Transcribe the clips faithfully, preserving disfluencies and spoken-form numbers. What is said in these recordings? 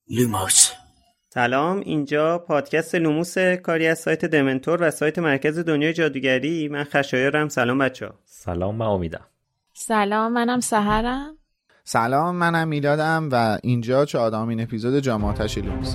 لوموس. سلام، اینجا پادکست لوموس، کاری از سایت دمنتور و سایت مرکز دنیای جادوگری. من خشایارم. سلام بچه‌ها. سلام، من امیدم. سلام، منم سحرم. سلام، منم میلادم و اینجا چهاردهمین اپیزود جام آتش لوموس.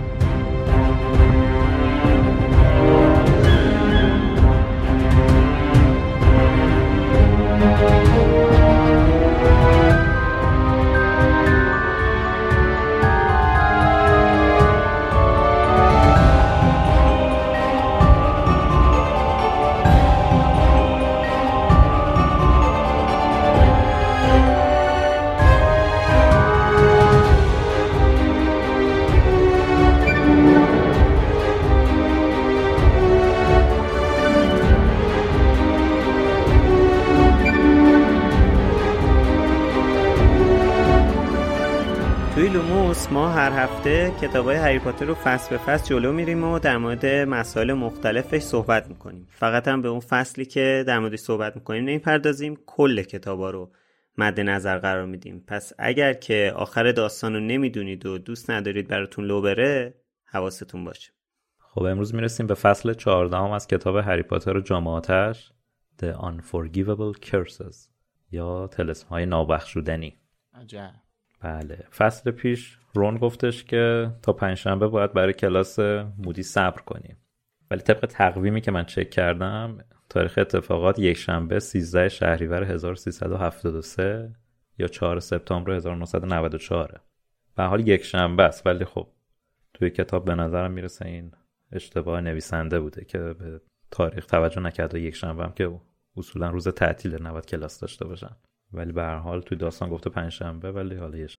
ما هر هفته کتابای هری پاتر رو فصل به فصل جلو میریم و در مورد مسائل مختلفش صحبت میکنیم. فقط هم به اون فصلی که در موردش صحبت میکنیم نمیپردازیم، کل کتابا رو مد نظر قرار میدیم. پس اگر که آخر داستان رو نمیدونید و دوست ندارید براتون لو بره، حواستون باشه. خب امروز میرسیم به فصل چهاردهم از کتاب هری پاتر و جام آتش، The Unforgivable Curses یا طلسم‌های نابخشودنی. عجب. بله، فصل پیش رون گفتش که تا پنجشنبه باید برای کلاس مودی صبر کنیم، ولی طبق تقویمی که من چک کردم تاریخ اتفاقات یک شنبه سیزده شهریور هزار و سیصد و هفتاد و سه یا چهارم سپتامبر هزار و نهصد و نود و چهار. به حال یک شنبه است، ولی خب توی کتاب به نظرم میرسه این اشتباه نویسنده بوده که به تاریخ توجه نکرده. یک شنبه هم که اصولا روز تعطیل، نباید کلاس داشته باشن، ولی به هر حال توی داستان گفته پنجشنبه، ولی حالا یه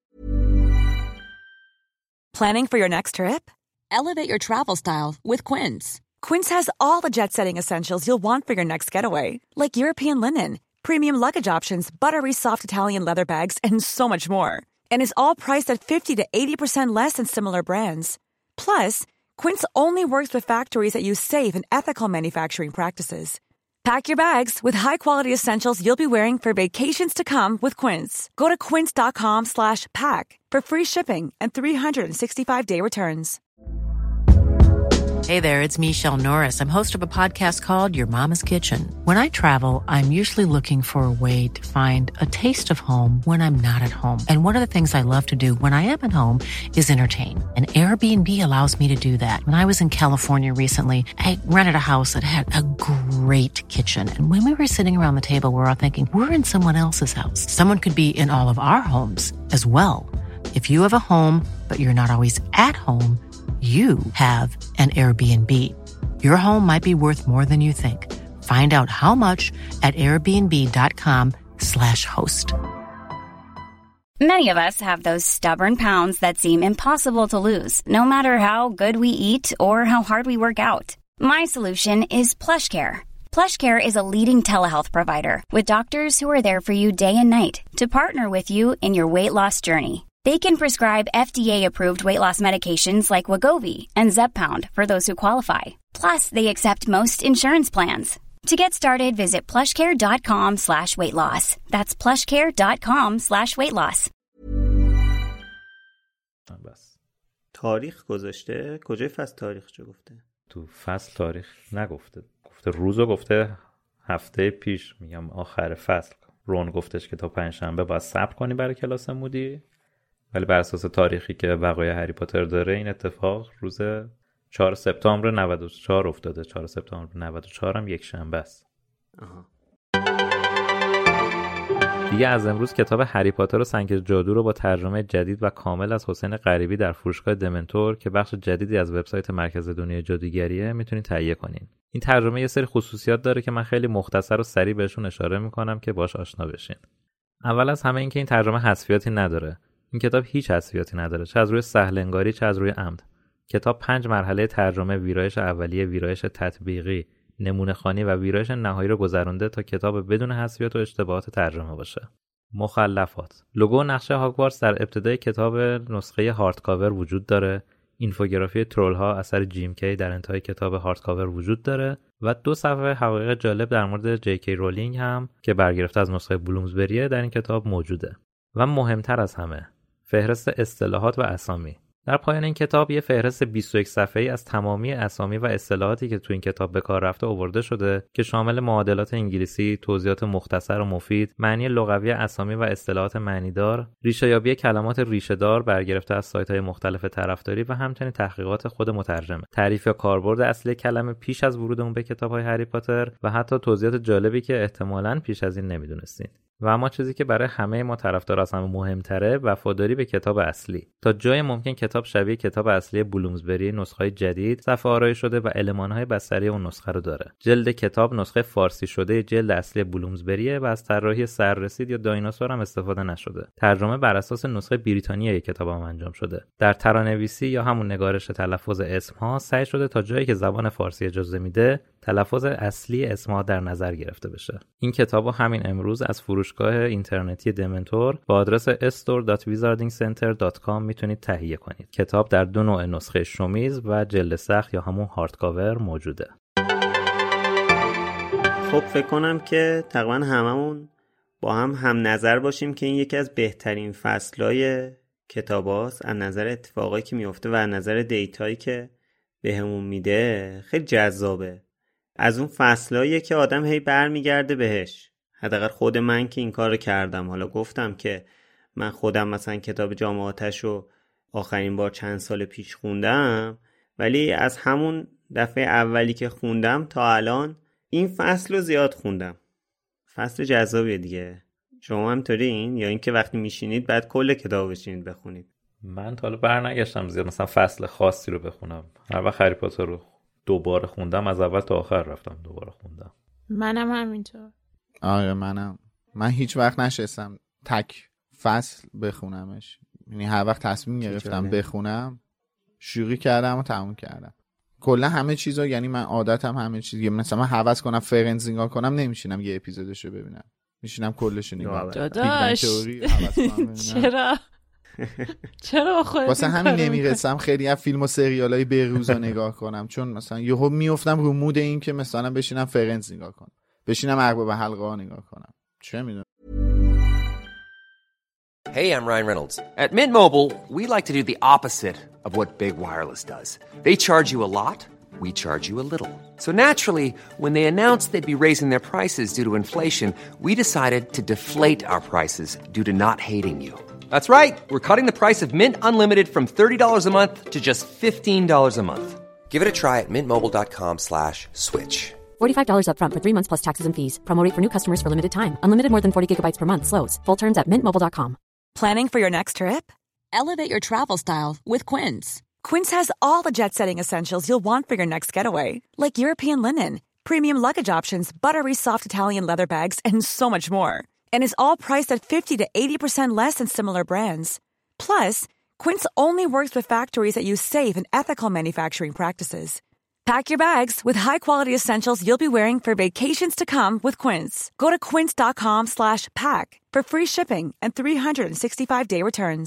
Planning for your next trip? Elevate your travel style with Quince. Quince has all the jet-setting essentials you'll want for your next getaway, like European linen, premium luggage options, buttery soft Italian leather bags, and so much more. And is all priced at fifty to eighty percent less than similar brands. Plus, Quince only works with factories that use safe and ethical manufacturing practices. Pack your bags with high-quality essentials you'll be wearing for vacations to come with Quince. Go to quince.com slash pack for free shipping and three sixty-five day returns. Hey there, it's Michelle Norris. I'm host of a podcast called Your Mama's Kitchen. When I travel, I'm usually looking for a way to find a taste of home when I'm not at home. And one of the things I love to do when I am at home is entertain. And Airbnb allows me to do that. When I was in California recently, I rented a house that had a great kitchen. And when we were sitting around the table, we were all thinking, we're in someone else's house. Someone could be in all of our homes as well. If you have a home, but you're not always at home, you have an Airbnb. Your home might be worth more than you think. Find out how much at airbnb.com slash host. Many of us have those stubborn pounds that seem impossible to lose, no matter how good we eat or how hard we work out. My solution is PlushCare. PlushCare is a leading telehealth provider with doctors who are there for you day and night to partner with you in your weight loss journey. They can prescribe F D A-approved weight loss medications like Wegovy and Zepbound for those who qualify. Plus, they accept most insurance plans. To get started, visit plushcare.com slash weight loss. That's plushcare.com slash weight loss. بس. تاریخ گذاشته؟ کجای فصل تاریخ چه گفته؟ تو فصل تاریخ نگفته. گفته روزو، گفته هفته پیش، میگم آخر فصل رون گفتش که تا پنجشنبه باید صبر کنی برای کلاس مودی، ولی بر اساس تاریخی که وقایع هری پاتر داره این اتفاق روز چهارم سپتامبر نود و چهار افتاده. چهارم سپتامبر نود و چهار هم یک شنبه است. آها. دیگه از امروز کتاب هری پاتر و سنگ جادو رو با ترجمه جدید و کامل از حسین غریبی در فروشگاه دمنتور که بخش جدیدی از وبسایت مرکز دنیای جادوگریه میتونید تهیه کنین. این ترجمه یه سری خصوصیات داره که من خیلی مختصر و سریع بهشون اشاره میکنم که باش آشنا بشین. اول از همه این که این ترجمه حذفیاتی نداره. این کتاب هیچ حذفیاتی نداره، چه از روی سهل انگاری چه از روی عمد. کتاب پنج مرحله ترجمه، ویرایش اولیه، ویرایش تطبیقی، نمونه خوانی و ویرایش نهایی رو گذرونده تا کتاب بدون حذفیات و اشتباهات ترجمه باشه. مخلفات: لوگو و نقشه هاگوارتس در ابتدای کتاب نسخه هارد کاور وجود داره. اینفوگرافی ترول ها اثر جیم کی در انتهای کتاب هارد کاور وجود داره و دو صفحه حقایق جالب در مورد جی کی رولینگ هم که برگرفته از نسخه بلومزبریه در این کتاب موجوده. و مهمتر از همه، فهرست اصطلاحات و اسامی. در پایان این کتاب یه فهرست بیست و یک صفحه‌ای از تمامی اسامی و اصطلاحاتی که تو این کتاب به کار رفته آورده شده که شامل معادلات انگلیسی، توضیحات مختصر و مفید، معنی لغوی اسامی و اصطلاحات معنیدار، ریشه‌یابی کلمات ریشه‌دار برگرفته از سایت‌های مختلف طرفداری و همچنین تحقیقات خود مترجم، تعریف یا کاربرد اصلی کلمه پیش از ورودمون به کتاب‌های هری پاتر و حتی توضیحات جالبی که احتمالاً پیش از این نمی‌دونستین. و اما چیزی که برای همه ما طرفدار از همه مهمتره، وفاداری به کتاب اصلی. تا جای ممکن کتاب شبیه کتاب اصلی بلومزبری نسخه‌های جدید صفحه آرایی شده و المان‌های بستری اون نسخه رو داره. جلد کتاب نسخه فارسی شده جلد اصلی بلومزبریه و از طراحی سررسید یا دایناسور هم استفاده نشده. ترجمه بر اساس نسخه بریتانیایی کتاب هم انجام شده. در ترانویسی یا همون نگارش تلفظ اسم‌ها سعی شده تا جایی که زبان فارسی اجازه میده تلفظ اصلی اسم‌ها در نظر گرفته بشه. این کتابو همین امروز از فروشگاه اینترنتی دمنتور با آدرس استور دات ویزاردینگ سنتر دات کام میتونید تهیه کنید. کتاب در دو نوع نسخه شومیز و جلد سخت یا همون هارد کاور موجوده. خب فکر کنم که تقریبا هممون با هم هم نظر باشیم که این یکی از بهترین فصل‌های کتاباست از نظر اتفاقایی که میفته و از نظر دیتایی که بهمون میده. خیلی جذابه. از اون فصلاییه که آدم هی برمیگرده بهش. حداقل خود من که این کارو کردم. حالا گفتم که من خودم مثلا کتاب جام آتش رو آخرین بار چند سال پیش خوندم، ولی از همون دفعه اولی که خوندم تا الان این فصل رو زیاد خوندم. فصل جذابیه دیگه. شما هم طوری این یا اینکه وقتی میشینید بعد کل کتاب بشینید بخونید؟ من تا حالا برنگشتم زیاد مثلا فصل خاصی رو بخونم. هر وقت هری پاتر رو دوباره خوندم از اول تا آخر رفتم دوباره خوندم. منم همینطور. آره منم. من هیچ وقت نشستم تک فصل بخونمش. یعنی هر وقت تصمیم گرفتم بخونم شروع کردم و تموم کردم. کلا همه چیزا، یعنی من عادتم همه چیز، مثلا من هوس کنم فرندز نگاه کنم نمیشینم یه اپیزودشو ببینم، میشینم کلش نگاه کنم. داداش چرا چرا خودت واسه همین نمیرسم خیلی از فیلم و سریالای بهروزا نگاه کنم، چون مثلا یهو میافتم رو مود این که مثلا بشینم فرندز نگاه کنم، بشینم ارباب حلقه ها نگاه کنم. چه میدونم. Hey, I'm Ryan Reynolds. At Mint Mobile, we like to do the opposite of what Big Wireless does. They charge you a lot, we charge you a little. So naturally, when they announced they'd be raising their prices due to inflation, we decided to deflate our prices due to not hating you. That's right. We're cutting the price of Mint Unlimited from thirty dollars a month to just fifteen dollars a month. Give it a try at mintmobile.com slash switch. forty-five dollars up front for three months plus taxes and fees. Promo rate for new customers for limited time. Unlimited more than forty gigabytes per month slows. Full terms at mint mobile dot com. Planning for your next trip? Elevate your travel style with Quince. Quince has all the jet-setting essentials you'll want for your next getaway, like European linen, premium luggage options, buttery soft Italian leather bags, and so much more. And is all priced at fifty to eighty percent less than similar brands. Plus, Quince only works with factories that use safe and ethical manufacturing practices. Pack your bags with high-quality essentials you'll be wearing for vacations to come with Quince. Go to quince.com slash pack for free shipping and three sixty-five day returns.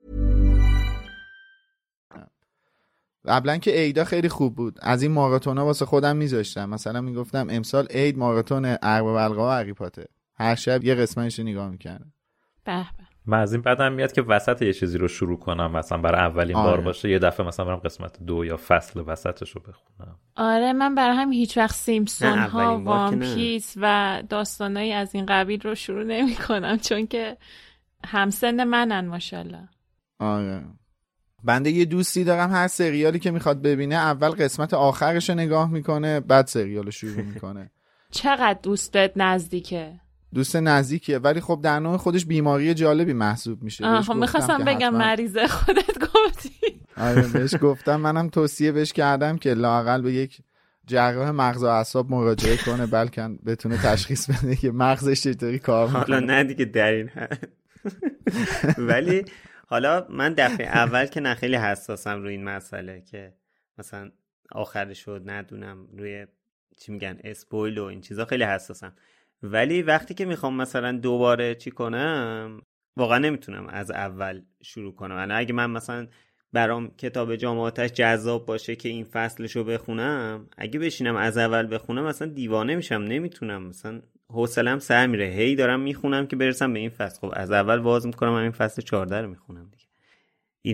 قبلا که عیدا خیلی خوب بود. از این ماراتونا واسه خودم میذاشتم. مثلا میگفتم امسال عید ماراتون ارباب حلقه و هری پاتر. هر شب یه قسمتش رو نگاه میکردم. به به. من از این بعدم میاد که وسط یه چیزی رو شروع کنم، مثلا برای اولین آره. بار باشه یه دفعه مثلا برم قسمت دو یا فصل وسطش رو بخونم. آره من برای هم هیچ وقت سیمپسون ها، وان پیس و داستانایی از این قبیل رو شروع نمی کنم چون که همسن منن ماشاءالله. آره بنده یه دوستی دارم هر سریالی که میخواد ببینه اول قسمت آخرش رو نگاه میکنه بعد سریال رو شروع میکنه. چقدر دوستت نزدیکه؟ دوست نزدیکیه ولی خب در نوع خودش بیماری جالبی محسوب میشه. آها میخواستم بگم حتما... مریضه خودت گفتی. آره بهش گفتم، منم توصیه بهش کردم که لااقل به یک جراح مغز و اعصاب مراجعه کنه بلکه بتونه تشخیص بده که مغزش چطوری کار میکنه. حالا نه دیگه در این حد. ولی حالا من دفعه اول که نه خیلی حساسم روی این مسئله که مثلا آخرش شد ندونم روی چی میگن اسپویل و این چیزا خیلی حساسم، ولی وقتی که میخوام مثلا دوباره چی کنم واقعا نمیتونم از اول شروع کنم. یعنی اگه من مثلا برام کتاب جام آتش جذاب باشه که این فصلشو بخونم، اگه بشینم از اول بخونم مثلا دیوانه میشم، نمیتونم، مثلا حوصله‌ام سر میره، هی دارم میخونم که برسم به این فصل. خب از اول باز میکنم همین فصل چهارده رو میخونم دیگه. اینم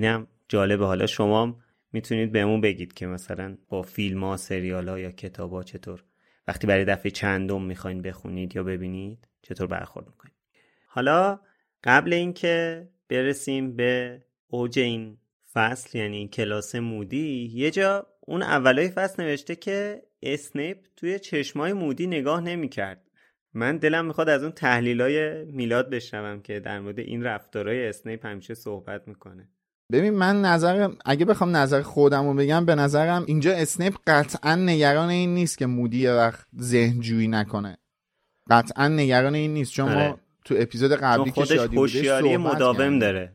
جالبه. حالا شما میتونید بهمون بگید که مثلا با فیلم ها، سریال ها یا کتاب ها چطور وقتی برای دفعه چندم میخواین بخونید یا ببینید چطور برخورد میکنید. حالا قبل اینکه برسیم به اوج این فصل یعنی کلاس مودی، یه جا اون اولای فصل نوشته که اسنیپ توی چشمای مودی نگاه نمیکرد. من دلم میخواد از اون تحلیلای میلاد بشنوم که در مورد این رفتارهای اسنیپ همیشه صحبت میکنه. ببین من نظر اگه بخوام نظر خودمو بگم، به نظرم اینجا اسنیپ قطعا نگران این نیست که مودی یه وقت ذهن جویی نکنه. قطعا نگران این نیست چون ما تو اپیزود قبلی که شادی بودش هوشیاری مداوم داره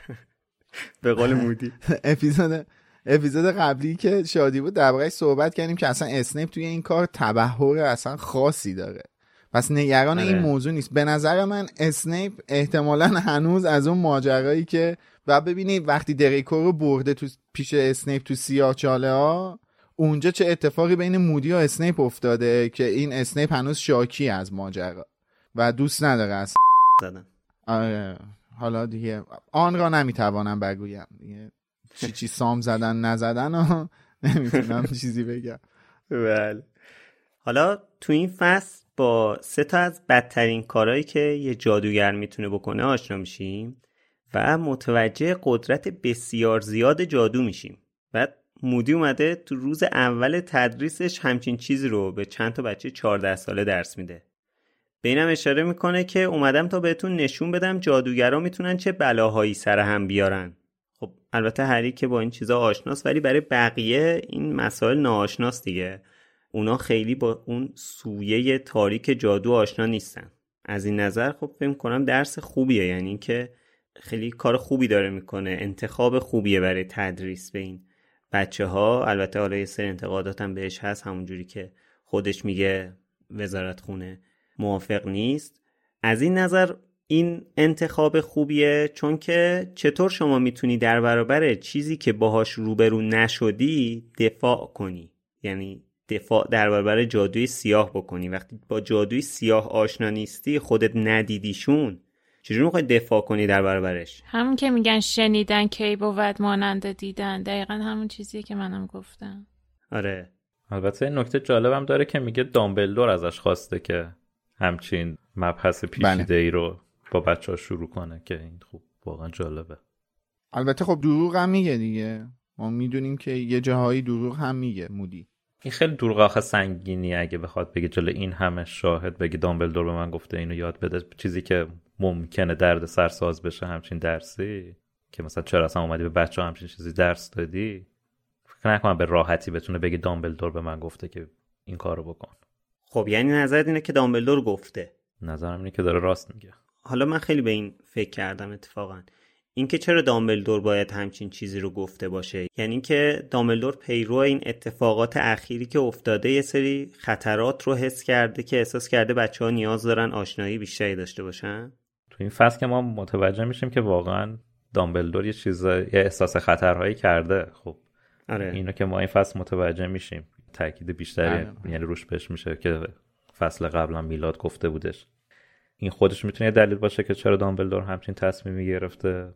به قول مودی. اپیزود اپیزود قبلی که شادی بود درباره صحبت کردیم که اصلا اسنیپ توی این کار تبحر اصلا خاصی داره، پس نگران این موضوع نیست. به نظر من اسنیپ احتمالاً هنوز از اون ماجرایی که و ببینید وقتی دریکو رو برده تو پیش اسنیپ تو سیاه‌چاله ها، اونجا چه اتفاقی بین مودی و اسنیپ افتاده که این اسنیپ هنوز شاکی از ماجرا و دوست نداره از زدن. آره حالا دیگه آن را نمیتوانم بگویم دیگه، چی چی سام زدن نزدن و نمیتونم چیزی بگم. بله. حالا تو این فصل با سه تا از بدترین کارهایی که یه جادوگر میتونه بکنه آشنا میشیم و متوجه قدرت بسیار زیاد جادو میشیم. بعد مودی اومده تو روز اول تدریسش همچین چیزی رو به چند تا بچه چهارده ساله درس میده. به اینم اشاره میکنه که اومدم تا بهتون نشون بدم جادوگرها میتونن چه بلاهایی سر هم بیارن. خب البته هری که با این چیزا آشناست ولی برای بقیه این مسائل ناآشناست دیگه. اونا خیلی با اون سویه تاریک جادو آشنا نیستن. از این نظر خب فکر کنم درس خوبیه، یعنی که خیلی کار خوبی داره میکنه، انتخاب خوبیه برای تدریس به این بچه ها. البته حالا یه سری انتقادات هم بهش هست، همونجوری که خودش میگه وزارت خونه موافق نیست. از این نظر این انتخاب خوبیه، چون که چطور شما میتونی در برابر چیزی که باهاش روبرو نشدی دفاع کنی، یعنی دفاع در برابر جادوی سیاه بکنی. وقتی با جادوی سیاه آشنا نیستی، خودت ندیدیشون، چجوری میخوای دفاع کنی در برابرش؟ همون که میگن شنیدن کی بود مانند دیدن، دقیقا همون چیزیه که منم گفتم. آره. البته این نکته جالبم داره که میگه دامبلدور ازش خواسته که همچین مبحث پیچیده‌ای رو با بچه‌ها شروع کنه، که این خوب واقعا جالبه. البته خب دروغ هم میگه دیگه، ما میدونیم که یه جاهایی دروغ هم میگه مودی. این خیلی دروغ آخه سنگینی اگه بخواد بگه جلوی این همه شاهد بگه دامبلدور به من گفته اینو یاد بده، چیزی که ممکنه درد سرساز بشه همچین درسی، که مثلا چرا اصلا اومدی به بچه‌ها همچین چیزی درس دادی. فکر نکنم به راحتی بتونه بگه دامبلدور به من گفته که این کارو بکن. خب یعنی نظرت اینه که دامبلدور گفته؟ نظرم اینه که داره راست میگه. حالا من خیلی به این فکر کردم اتفاقا، اینکه چرا دامبلدور باید همچین چیزی رو گفته باشه. یعنی که دامبلدور پیرو این اتفاقات اخیری که افتاده یه سری خطرات رو حس کرده که احساس کرده بچه‌ها نیاز دارن آشنایی بیشتری داشته باشن. تو این فصل که ما متوجه میشیم که واقعا دامبلدور یه چیز یه احساس خطرهایی کرده. خب آره. اینو که ما این فصل متوجه میشیم، تاکید بیشتری یعنی روش بهش میشه که فصل قبلا میلاد گفته بودش. این خودش میتونه دلیل باشه که چرا دامبلدور همچین تصمیمی گرفته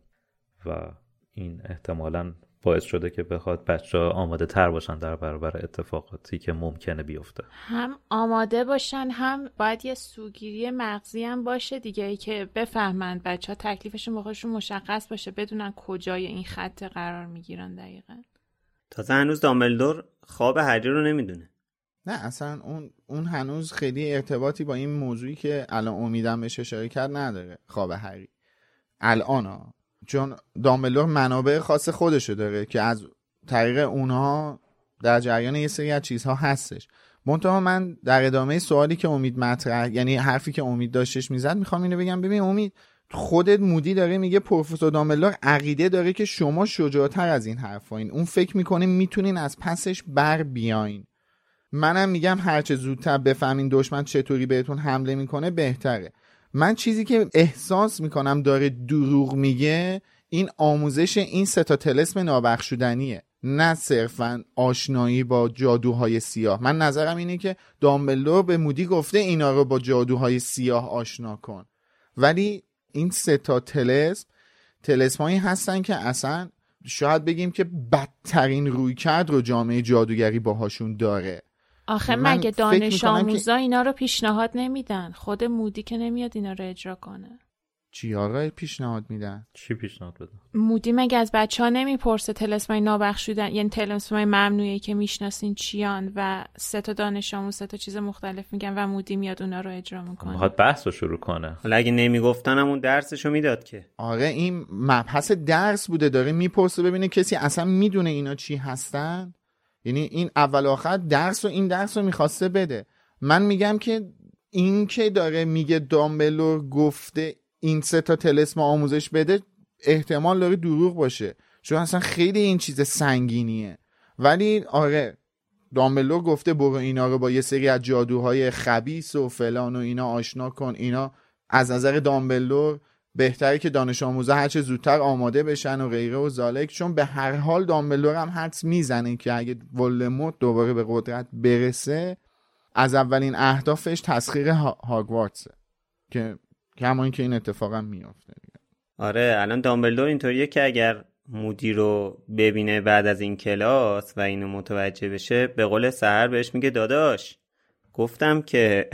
و این احتمالاً باعث شده که بخواد بچه‌ها آماده تر باشن در برابر اتفاقاتی که ممکنه بیفته. هم آماده باشن، هم باید یه سوگیری مغزی هم باشه دیگه، که بفهمن بچه‌ها تکلیفشون با خودشون مشخص باشه، بدونن کجای این خط قرار میگیرن دقیقاً. تازه هنوز دامبلدور خواب هری رو نمیدونه. نه اصلا اون اون هنوز خیلی ارتباطی با این موضوعی که الان امیدم بهش اشاره کرد نداره، خواب هری الان ها. چون دامبلدور منابع خاص خودشو داره که از طریق اونها در جریان یه سری از چیزها هستش. منتها من در ادامه سوالی که امید مطرح، یعنی حرفی که امید داشتش میزد، میخوام اینو بگم. ببین امید، خودت مودی داره میگه پروفسور دامبلدور عقیده داره که شما شجاعتر از این حرفاین، اون فکر میکنه میتونین از پسش بر بیاین. منم میگم هرچه زودتر بفهمین دشمن چطوری بهتون حمله میکنه بهتره. من چیزی که احساس میکنم داره دروغ میگه این آموزش این سه تا طلسم نابخشودنیه، نه صرفا آشنایی با جادوهای سیاه. من نظرم اینه که دامبلدور به مودی گفته اینا رو با جادوهای سیاه آشنا کن، ولی این سه تا طلسم طلسمایی هستن که اصلا شاید بگیم که بدترین رویکرد رو جامعه جادوگری باهاشون داره. آخه مگه دانش آموزا اینا رو پیشنهاد نمیدن؟ خود مودی که نمیاد اینا رو اجرا کنه. چی آقا پیشنهاد میدن؟ چی پیشنهاد بدن؟ مودی مگه از بچه‌ها نمیپرسه طلسمای نابخشودن، یعنی طلسمای ممنوعی که میشناسین چیان و سه تا دانش آموز سه تا چیز مختلف میگن و مودی میاد اونا رو اجرا میکنه. میخواد بحث رو شروع کنه. حالا اگه نمیگفتن همون درسشو میداد که. آره این مبحث درس بوده، داره میپرسه ببینه کسی اصلا میدونه اینا چی هستن. یعنی این اول آخر درس و این درس رو میخواسته بده. من میگم که این که داره میگه دامبلور گفته این سه تا طلسم آموزش بده، احتمال داره دروغ باشه، چون اصلا خیلی این چیز سنگینیه. ولی آره دامبلور گفته برو اینا رو با یه سری از جادوهای خبیث و فلان و اینا آشنا کن. اینا از نظر دامبلور بهتره که دانش آموزا هر چه زودتر آماده بشن و غیره و ذالک، چون به هر حال دامبلور هم حدس میزنه که اگه ولدمورت دوباره به قدرت برسه از اولین اهدافش تسخیر هاگوارتسه که همون که این اتفاقا میافته. آره الان دامبلدور اینطوریه که اگر مودی رو ببینه بعد از این کلاس و اینو متوجه بشه، به قول سحر بهش میگه داداش گفتم که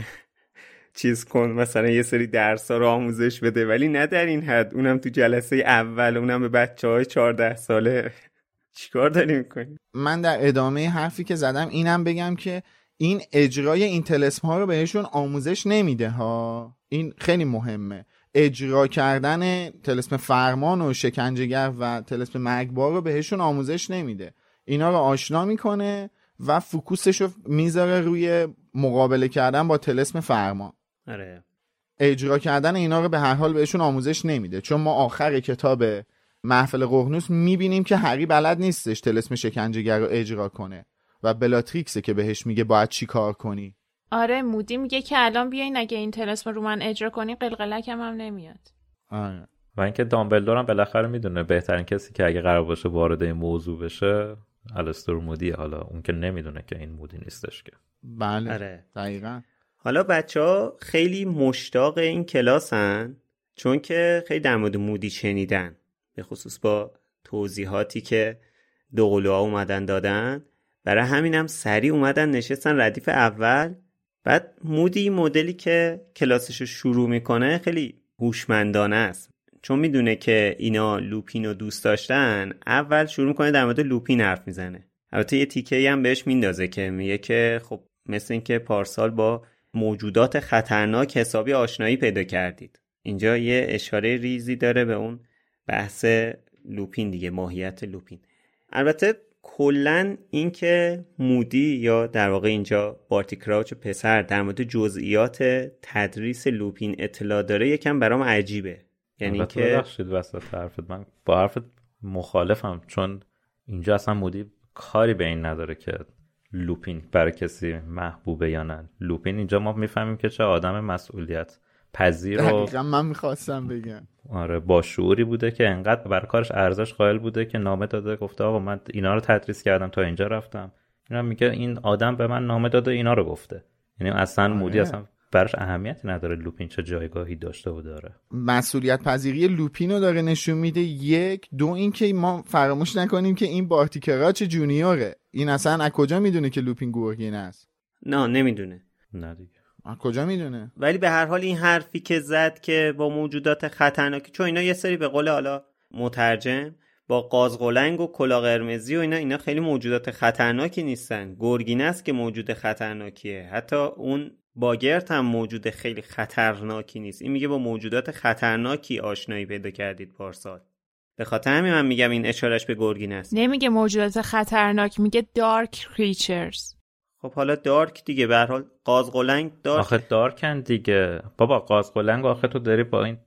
چیز کن، مثلا یه سری درس‌ها رو آموزش بده، ولی نه در این حد، اونم تو جلسه اول، اونم به بچه‌های چهارده ساله. چیکار داری می‌کنی؟ من در ادامه حرفی که زدم اینم بگم که این اجرای این طلسم ها رو بهشون آموزش نمیده ها. این خیلی مهمه. اجرا کردن طلسم فرمان و شکنجهگر و طلسم مرگبار رو بهشون آموزش نمیده. اینا رو آشنا میکنه و فوکوسش رو میذاره روی مقابله کردن با طلسم فرمان. آره. اجرا کردن اینا رو به هر حال بهشون آموزش نمیده، چون ما آخر کتاب محفل ققنوس میبینیم که هری بلد نیستش طلسم شکنجهگر رو اجرا کنه و بلاتریکسه که بهش میگه باید چی کار کنی. آره مودی میگه که الان بیاین اگه این طلسم رو من اجرا کنی قلقلکم هم نمیاد. آره. و اینکه دامبلدور هم بالاخره میدونه بهترین کسی که اگه قرار باشه وارد این موضوع بشه آلستر مودیه. حالا اون که نمیدونه که این مودی نیستش که. بله. آره. دقیقاً. حالا بچه‌ها خیلی مشتاق این کلاسن، چون که خیلی در مورد مودی شنیدن، به خصوص با توضیحاتی که دوقلوها اومدن دادن. برای همین هم سریع اومدن نشستن ردیف اول. بعد مودی مدلی که کلاسشو شروع میکنه خیلی هوشمندانه است، چون میدونه که اینا لوپین رو دوست داشتن. اول شروع میکنه در مورد لوپین حرف میزنه. البته یه تیکه‌ای هم بهش میندازه که میگه که خب مثل این که پارسال با موجودات خطرناک حسابی آشنایی پیدا کردید. اینجا یه اشاره ریزی داره به اون بحث لوپین دیگه، ماهیت لوپین. البته کلن این که مودی یا در واقع اینجا بارتی کراوچ پسر در مورد جزئیات تدریس لوپین اطلاع داره یکم برام عجیبه. یعنی که ببخشید وسط حرفت من با حرفت مخالفم، چون اینجا اصلا مودی کاری به این نداره که لوپین برای کسی محبوبه یا نه. لوپین اینجا ما میفهمیم که چه آدم مسئولیت پذیر و دقیقا من میخواستم بگم آره با شعوری بوده که انقدر برای کارش ارزش قائل بوده که نامه داده، گفته آقا من اینا رو تدریس کردم تا اینجا رفتم. اینا میگه این آدم به من نامه داده اینا رو گفته. یعنی اصلا آره. مودی اصلا براش اهمیتی نداره لوپین چه جایگاهی داشته و داره. مسئولیت پذیری لوپین رو داره نشون میده. یک دو این که ما فراموش نکنیم که این بارتی کراوچ جونیوره. این اصلا از کجا میدونه که لوپین گورگین است؟ نه نمیدونه. نه دیگه از کجا میدونه؟ ولی به هر حال این حرفی که زد که با موجودات خطرناکی، چون اینا یه سری به قول حالا مترجم با قازقلنگ و کلا قرمزی و اینا اینا خیلی موجودات خطرناکی نیستن. گورگینه است که موجود خطرناکیه. حتی اون باگرت هم موجود خیلی خطرناکی نیست. این میگه با موجودات خطرناکی آشنایی پیدا کردید پارسال. به خاطر همین من میگم این اشارش به گورگینه است. نمیگه موجودات خطرناک، میگه دارک کریچرز. خب حالا دارک دیگه، به هر حال قازقلنگ دارک. آخه دارکن دیگه بابا. قازقلنگ آخه تو داری با این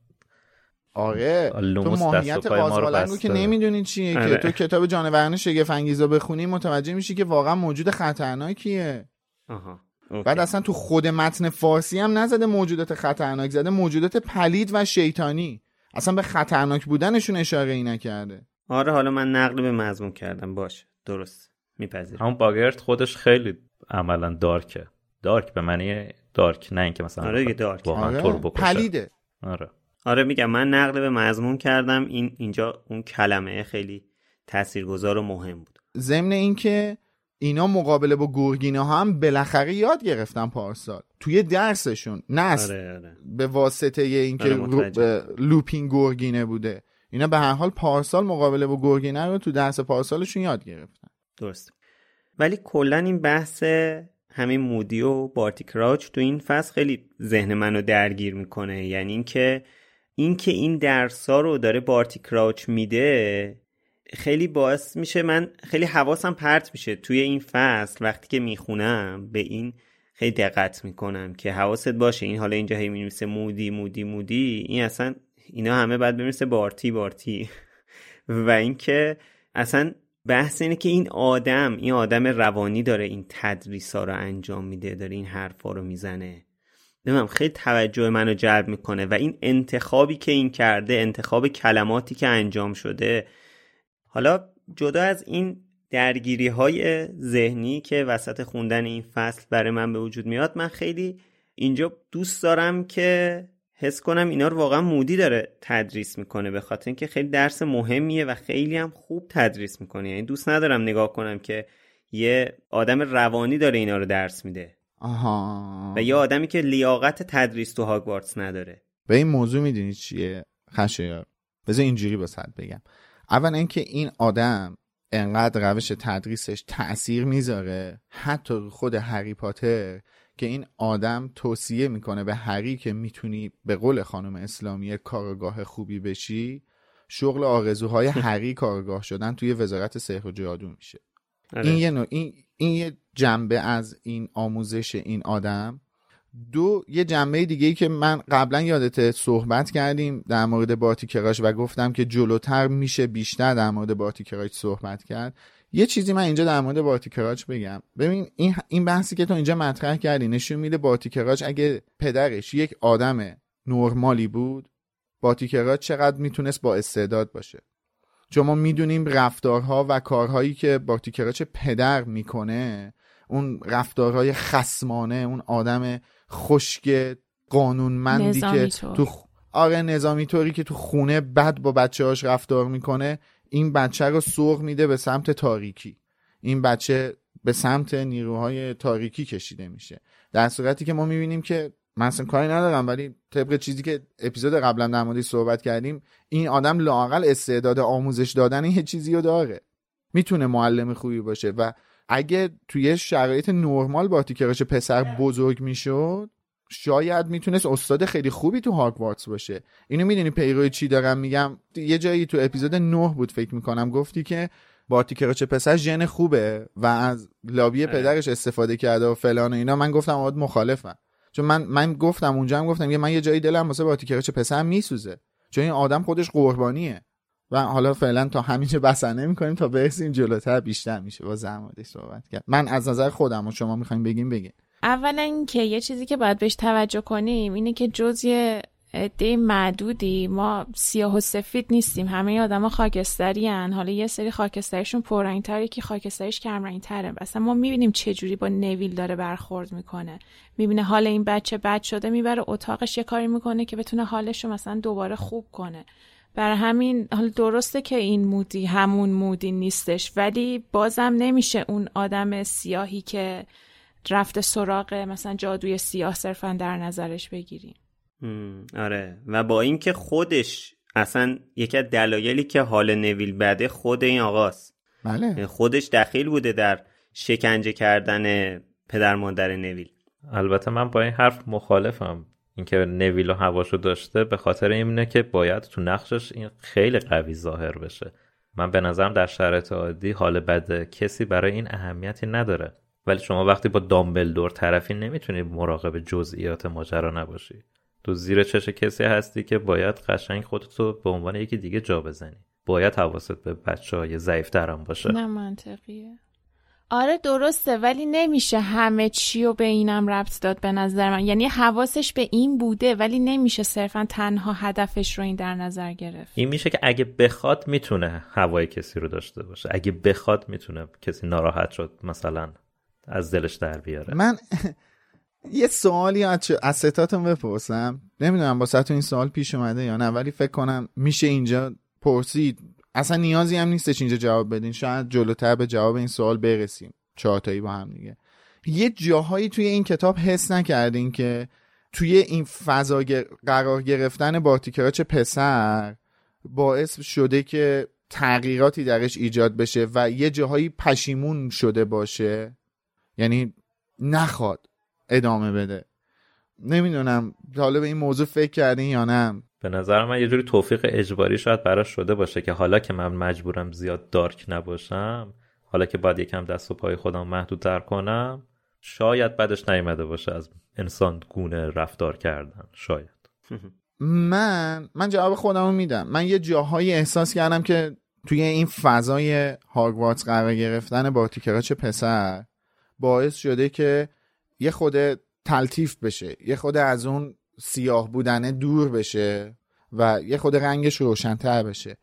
آره تو ماهیت قازقلنگو که نمیدونی چیه آره. که تو کتاب جانوران شگفت انگیزا بخونی متوجه میشی که واقعا موجود خطرناکیه. آها. بعد اصلا تو خود متن فارسی هم نزده موجودات خطرناک، زده موجودات پلید و شیطانی. اصلا به خطرناک بودنشون اشاره ای نکرده. آره حالا من نقل به مضمون کردم، باشه درست میپذیرم. همون باگرت خودش خیلی عملا دارکه. دارک به معنی دارک، نه اینکه مثلا آره دارک آره پلیده. آره آره میگم من نقل به مضمون کردم. این اینجا اون کلمه خیلی تاثیرگذار و مهم بود. ضمن این که اینا مقابله با گورگینه ها هم بالاخره یاد گرفتن پارسال توی درسشون، نه آره آره. به واسطه این که آره لوپین گورگینه بوده، اینا به هر حال پارسال مقابله با گورگینه رو تو درس پارسالشون یاد گرفتن. درست. ولی کلا این بحث همین مودی و بارتی کراوچ تو این فصل خیلی ذهن منو درگیر میکنه. یعنی اینکه اینکه این درس‌ها رو داره بارتی کراوچ میده خیلی باعث میشه من خیلی حواسم پرت میشه توی این فصل. وقتی که میخونم به این خیلی دقت میکنم که حواست باشه این حالا اینجا هی می‌نویسه مودی مودی مودی، این اصلا اینا همه بعد بنویسه بارتی بارتی. و اینکه اصلا بحث اینه که این آدم این آدم روانی داره این تدریسا رو انجام میده، داره این حرفا رو میزنه. نمیدونم خیلی توجه منو جلب میکنه و این انتخابی که این کرده، انتخاب کلماتی که انجام شده. حالا جدا از این درگیری های ذهنی که وسط خوندن این فصل برای من به وجود میاد، من خیلی اینجا دوست دارم که حس کنم اینا رو واقعا مودی داره تدریس میکنه، به خاطر اینکه خیلی درس مهمیه و خیلی هم خوب تدریس میکنه. یعنی دوست ندارم نگاه کنم که یه آدم روانی داره اینا رو درس میده آها. و یه آدمی که لیاقت تدریس تو هاگوارتس نداره. به این موضوع میدونی چیه خشایار؟ بذار اینجوری بسات بگم. اول اینکه این آدم انقدر روش تدریسش تأثیر میذاره حتی خود هری پاتر، که این آدم توصیه میکنه به هری که میتونی به قول خانم اسلامی کارگاه خوبی بشی، شغل آرزوهای هری کارگاه شدن توی وزارت سحر و جادو میشه. این یه نوع این این یه جنبه از این آموزش این آدم. دو یه جنبه دیگه‌ای که من قبلا یادت صحبت کردیم در مورد بارتی کراوچ و گفتم که جلوتر میشه بیشتر در مورد بارتی کراوچ صحبت کرد. یه چیزی من اینجا در مورد بارتی کراوچ بگم. ببین این این بحثی که تو اینجا مطرح کردی نشون میده بارتی کراوچ اگه پدرش یک آدم نرمالی بود، بارتی کراوچ چقدر میتونست با استعداد باشه. چون ما میدونیم رفتارها و کارهایی که بارتی کراوچ پدر میکنه، اون رفتارهای خصمانه، اون آدم خشک قانونمندی که تو خ... آره نظامی طوری که تو خونه بد با بچه‌هاش رفتار میکنه، این بچه رو سوق میده به سمت تاریکی. این بچه به سمت نیروهای تاریکی کشیده میشه، در صورتی که ما میبینیم که من اصلا کاری ندارم ولی طبق چیزی که اپیزود قبلا در موردش صحبت کردیم، این آدم لااقل استعداد آموزش دادن یه چیزی رو داره، میتونه معلم خوبی باشه. و اگه توی شرایط نرمال بارتی کراوچ پسر بزرگ میشد، شاید میتونست استاد خیلی خوبی تو هاگوارتس باشه. اینو میدونی پیرو چی دارم میگم؟ یه جایی تو اپیزود نه بود فکر میکنم گفتی که بارتی کراوچ پسر ژن خوبه و از لابی پدرش استفاده کرده و فلان و اینا. من گفتم آد مخالفم، چون من من گفتم اونجا هم گفتم که من یه جایی دلم واسه بارتی کراوچ پسر میسوزه، چون این آدم خودش قربانیه. و حالا فعلا تا همینجا بسنده میکنیم تا برسیم جلوتر بیشتر میشه با زحمتش صحبت کرد. من از نظر خودم و شما میخوایم بگیم بگیم. اولا اینکه یه چیزی که باید بهش توجه کنیم اینه که جز یه عده معدودی ما سیاه و سفید نیستیم، همه آدما خاکستری ان. حالا یه سری خاکستریشون پررنگ‌تره که خاکستریش کمرنگ‌تره. مثلا ما میبینیم چه جوری با نویل داره برخورد میکنه، میبینه حال این بچه بد شده، میبره اتاقش یه کاری میکنه که بتونه حالش رو مثلا دوباره خوب کنه. برای همین حالا درسته که این مودی همون مودی نیستش، ولی بازم نمیشه اون آدم سیاهی که رفته سراغ مثلا جادوی سیاه صرفا در نظرش بگیریم. آره، و با این که خودش اصلا یکی از دلایلی که حال نویل بده خود این آقاست. بله، خودش دخیل بوده در شکنجه کردن پدر مادر نویل. البته من با این حرف مخالفم، اینکه نویل و هواشو داشته به خاطر اینه که باید تو نقشش این خیلی قوی ظاهر بشه. من به نظرم در شرایط عادی حال بد کسی برای این اهمیتی نداره، ولی شما وقتی با دامبلدور طرفی نمیتونی مراقب جزئیات ماجرا نباشی. تو زیر چش کسی هستی که باید قشنگ خودتو به عنوان یکی دیگه جا بزنی. باید حواست به بچه‌های ضعیف‌ترم باشه. نه منطقیه. آره درسته، ولی نمیشه همه چی رو به اینم ربط داد به نظر من. یعنی حواسش به این بوده ولی نمیشه صرفا تنها هدفش رو این در نظر گرفت. این میشه که اگه بخواد میتونه هوای کسی رو داشته باشه، اگه بخواد میتونه کسی ناراحت شد مثلا از دلش در بیاره. من یه سوالی از ستاتون بپرسم، نمیدونم با ستون این سوال پیش اومده یا نه، ولی فکر کنم میشه اینجا پرسید. اصلا نیازی هم نیستش اینجا جواب بدین، شاید جلوتر به جواب این سوال برسیم چهارتایی با هم دیگه. یه جاهایی توی این کتاب حس نکردین که توی این فضا قرار گرفتن بارتی کراچ پسر باعث شده که تغییراتی درش ایجاد بشه و یه جاهایی پشیمون شده باشه، یعنی نخواد ادامه بده؟ نمیدونم حالا به این موضوع فکر کردین یا نه؟ به نظر من یه جوری توفیق اجباری شاید براش شده باشه که حالا که من مجبورم زیاد دارک نباشم، حالا که باید یکم دست و پای خودم محدودتر کنم، شاید بعدش نیامده باشه از انسان گونه رفتار کردن. شاید من من جواب خودمو میدم. من یه جاهایی احساس کردم که توی این فضای هاگوارتس قرار گرفتن بارتی کراچ پسر باعث شده که یه خود تلطیف بشه، یه خود از اون سیاه بودنه دور بشه و یه خود رنگش روشن‌تر بشه.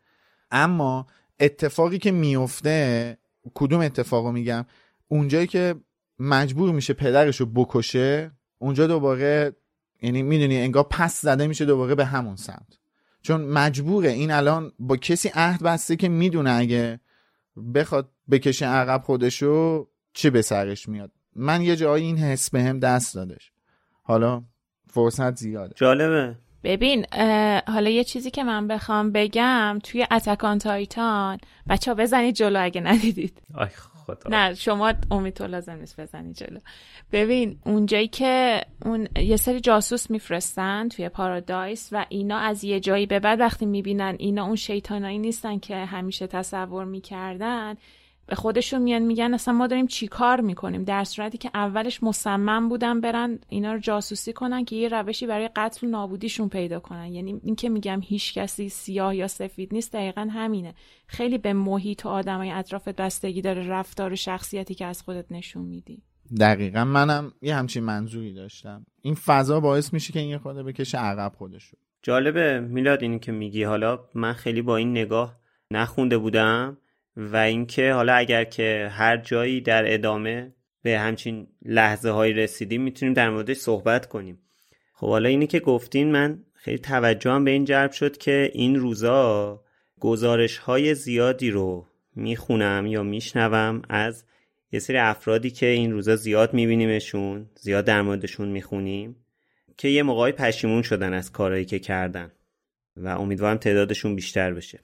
اما اتفاقی که میفته، کدوم اتفاقو میگم؟ اونجایی که مجبور میشه پدرشو بکشه، اونجا دوباره یعنی میدونی انگار پس زده میشه دوباره به همون سمت، چون مجبوره. این الان با کسی عهد بسته که میدونه اگه بخواد بکشه عقب خودشو چه به سرش میاد. من یه جایی این حس بهم دست دادش. حالا فرصت زیاده. جالبه. ببین حالا یه چیزی که من بخوام بگم، توی اتک آن تایتان بچه‌ها بزنید جلو اگه ندیدید. آی خدا. نه شما امید تو لازم نیست بزنید جلو. ببین اونجایی که اون یه سری جاسوس میفرستن توی پارادایس و اینا از یه جایی به بعد وقتی میبینن اینا اون شیطانایی نیستن که همیشه تصور میکردن، به خودشون میان میگن اصلا ما داریم چی کار میکنیم، در صورتی که اولش مصمم بودن برن اینا رو جاسوسی کنن که یه روشی برای قتل و نابودیشون پیدا کنن. یعنی این که میگم هیچ کسی سیاه یا سفید نیست دقیقاً همینه. خیلی به محیط و آدمای اطرافت بستگی داره رفتار و شخصیتی که از خودت نشون میدی. دقیقاً منم یه همچین منظوری داشتم. این فضا باعث میشه که این خود بکشه عقب خودشو. جالبه میلاد اینی که میگی. حالا من خیلی با این نگاه نخونده بودم و اینکه حالا اگر که هر جایی در ادامه به همچین لحظه هایی رسیدیم میتونیم در موردش صحبت کنیم. خب حالا اینی که گفتین من خیلی توجهم به این جلب شد که این روزا گزارش های زیادی رو میخونم یا میشنوم از یه سری افرادی که این روزا زیاد میبینیمشون، زیاد در موردشون میخونیم، که یه موقعی پشیمون شدن از کارهایی که کردن و امیدوارم تعدادشون بیشتر بشه.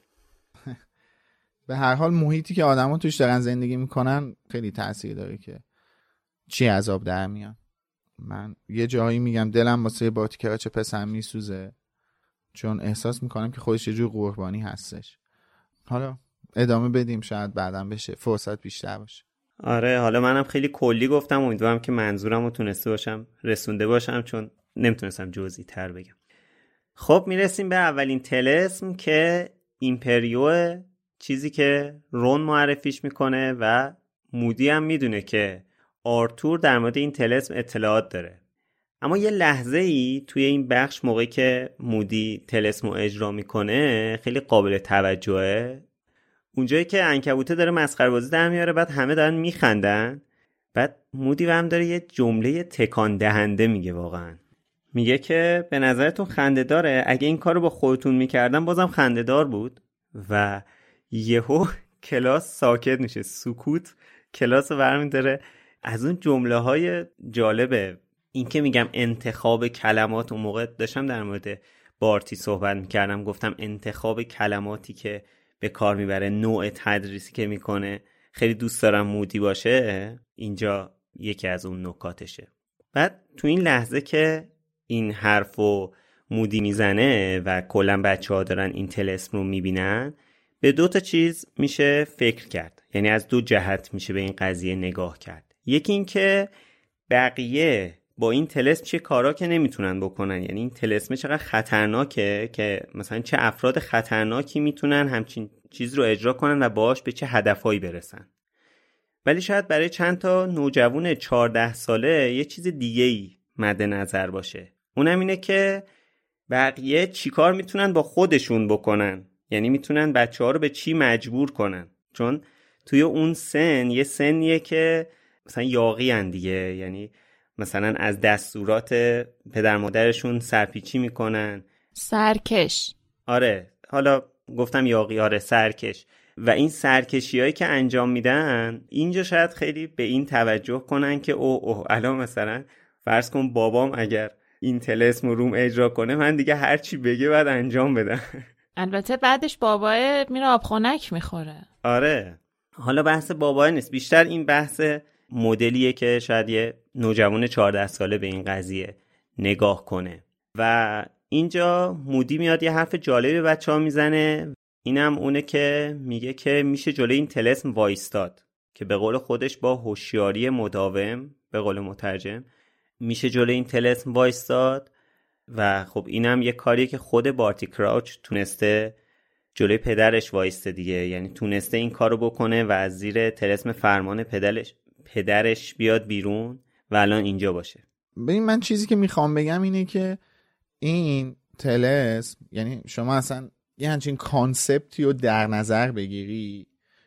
به هر حال محیطی که آدما توش دارن زندگی میکنن خیلی تاثیر داره که چی عذاب در میاد. من یه جایی میگم دلم واسه بارتی کراچ پسر میسوزه، چون احساس میکنم که خودش یه جور قربانی هستش. حالا ادامه بدیم شاید بعدم بشه فرصت بیشتر باشه. آره حالا منم خیلی کلی گفتم، امیدوارم که منظورم رو تونسته باشم رسونده باشم، چون نمیتونستم جزئی تر بگم. خب میرسیم به اولین طلسم که ایمپریو، چیزی که رون معرفیش میکنه و مودی هم میدونه که آرتور در مورد این طلسم اطلاعات داره. اما یه لحظه ای توی این بخش موقعی که مودی طلسم رو اجرا میکنه خیلی قابل توجهه. اونجایی که عنکبوته داره مسخره بازی در میاره، بعد همه دارن میخندن، بعد مودی هم داره یه جمله تکان دهنده میگه. واقعا میگه که به نظرتون خنده داره؟ اگه این کارو با خودتون میکردم بازم خنده دار بود. و یهو کلاس ساکت میشه، سکوت کلاس رو برمی داره. از اون جمله های جالبه این که میگم انتخاب کلمات. اون موقع داشتم در مورد بارتی صحبت میکردم، گفتم انتخاب کلماتی که به کار میبره، نوع تدریسی که میکنه، خیلی دوست دارم مودی باشه. اینجا یکی از اون نکاتشه. بعد تو این لحظه که این حرفو مودی میزنه و کلا بچه ها دارن این طلسم رو میبینن، به دو تا چیز میشه فکر کرد. یعنی از دو جهت میشه به این قضیه نگاه کرد. یکی این که بقیه با این طلسم چه کارا که نمیتونن بکنن، یعنی این طلسم چقدر خطرناکه که مثلا چه افراد خطرناکی میتونن همچین چیز رو اجرا کنن و باهاش به چه هدفهایی برسن. ولی شاید برای چند تا نوجوان چهارده ساله یه چیز دیگه‌ای مد نظر باشه. اونم اینه که بقیه چی کار میتونن با خودشون بکنن، یعنی میتونن بچه ها رو به چی مجبور کنن. چون توی اون سن یه سنیه که مثلا یاغی هن دیگه، یعنی مثلا از دستورات پدر مادرشون سرپیچی میکنن، سرکش. آره حالا گفتم یاغیاره سرکش و این سرکشی‌هایی که انجام میدن اینجا شاید خیلی به این توجه کنن که اوه اوه الان مثلا فرض کن بابام اگر این طلسم روم اجرا کنه من دیگه هر چی بگه باید انجام بدم. البته بعدش بابای میره آبخونک میخوره. آره حالا بحث بابای نیست، بیشتر این بحث مدلیه که شاید یه نوجوان چهارده ساله به این قضیه نگاه کنه. و اینجا مودی میاد یه حرف جالبی به بچه‌ها میزنه، اینم اونه که میگه که میشه جلوی این طلسم وایستاد، که به قول خودش با هوشیاری مداوم، به قول مترجم میشه جلوی این طلسم وایستاد. و خب اینم یه کاریه که خود بارتی کراوچ تونسته جلوی پدرش وایسته دیگه، یعنی تونسته این کارو بکنه و از زیر طلسم فرمان پدرش پدرش بیاد بیرون و الان اینجا باشه. ببین من چیزی که میخوام بگم اینه که این طلسم، یعنی شما اصلا یه همچین کانسپتی رو در نظر بگیری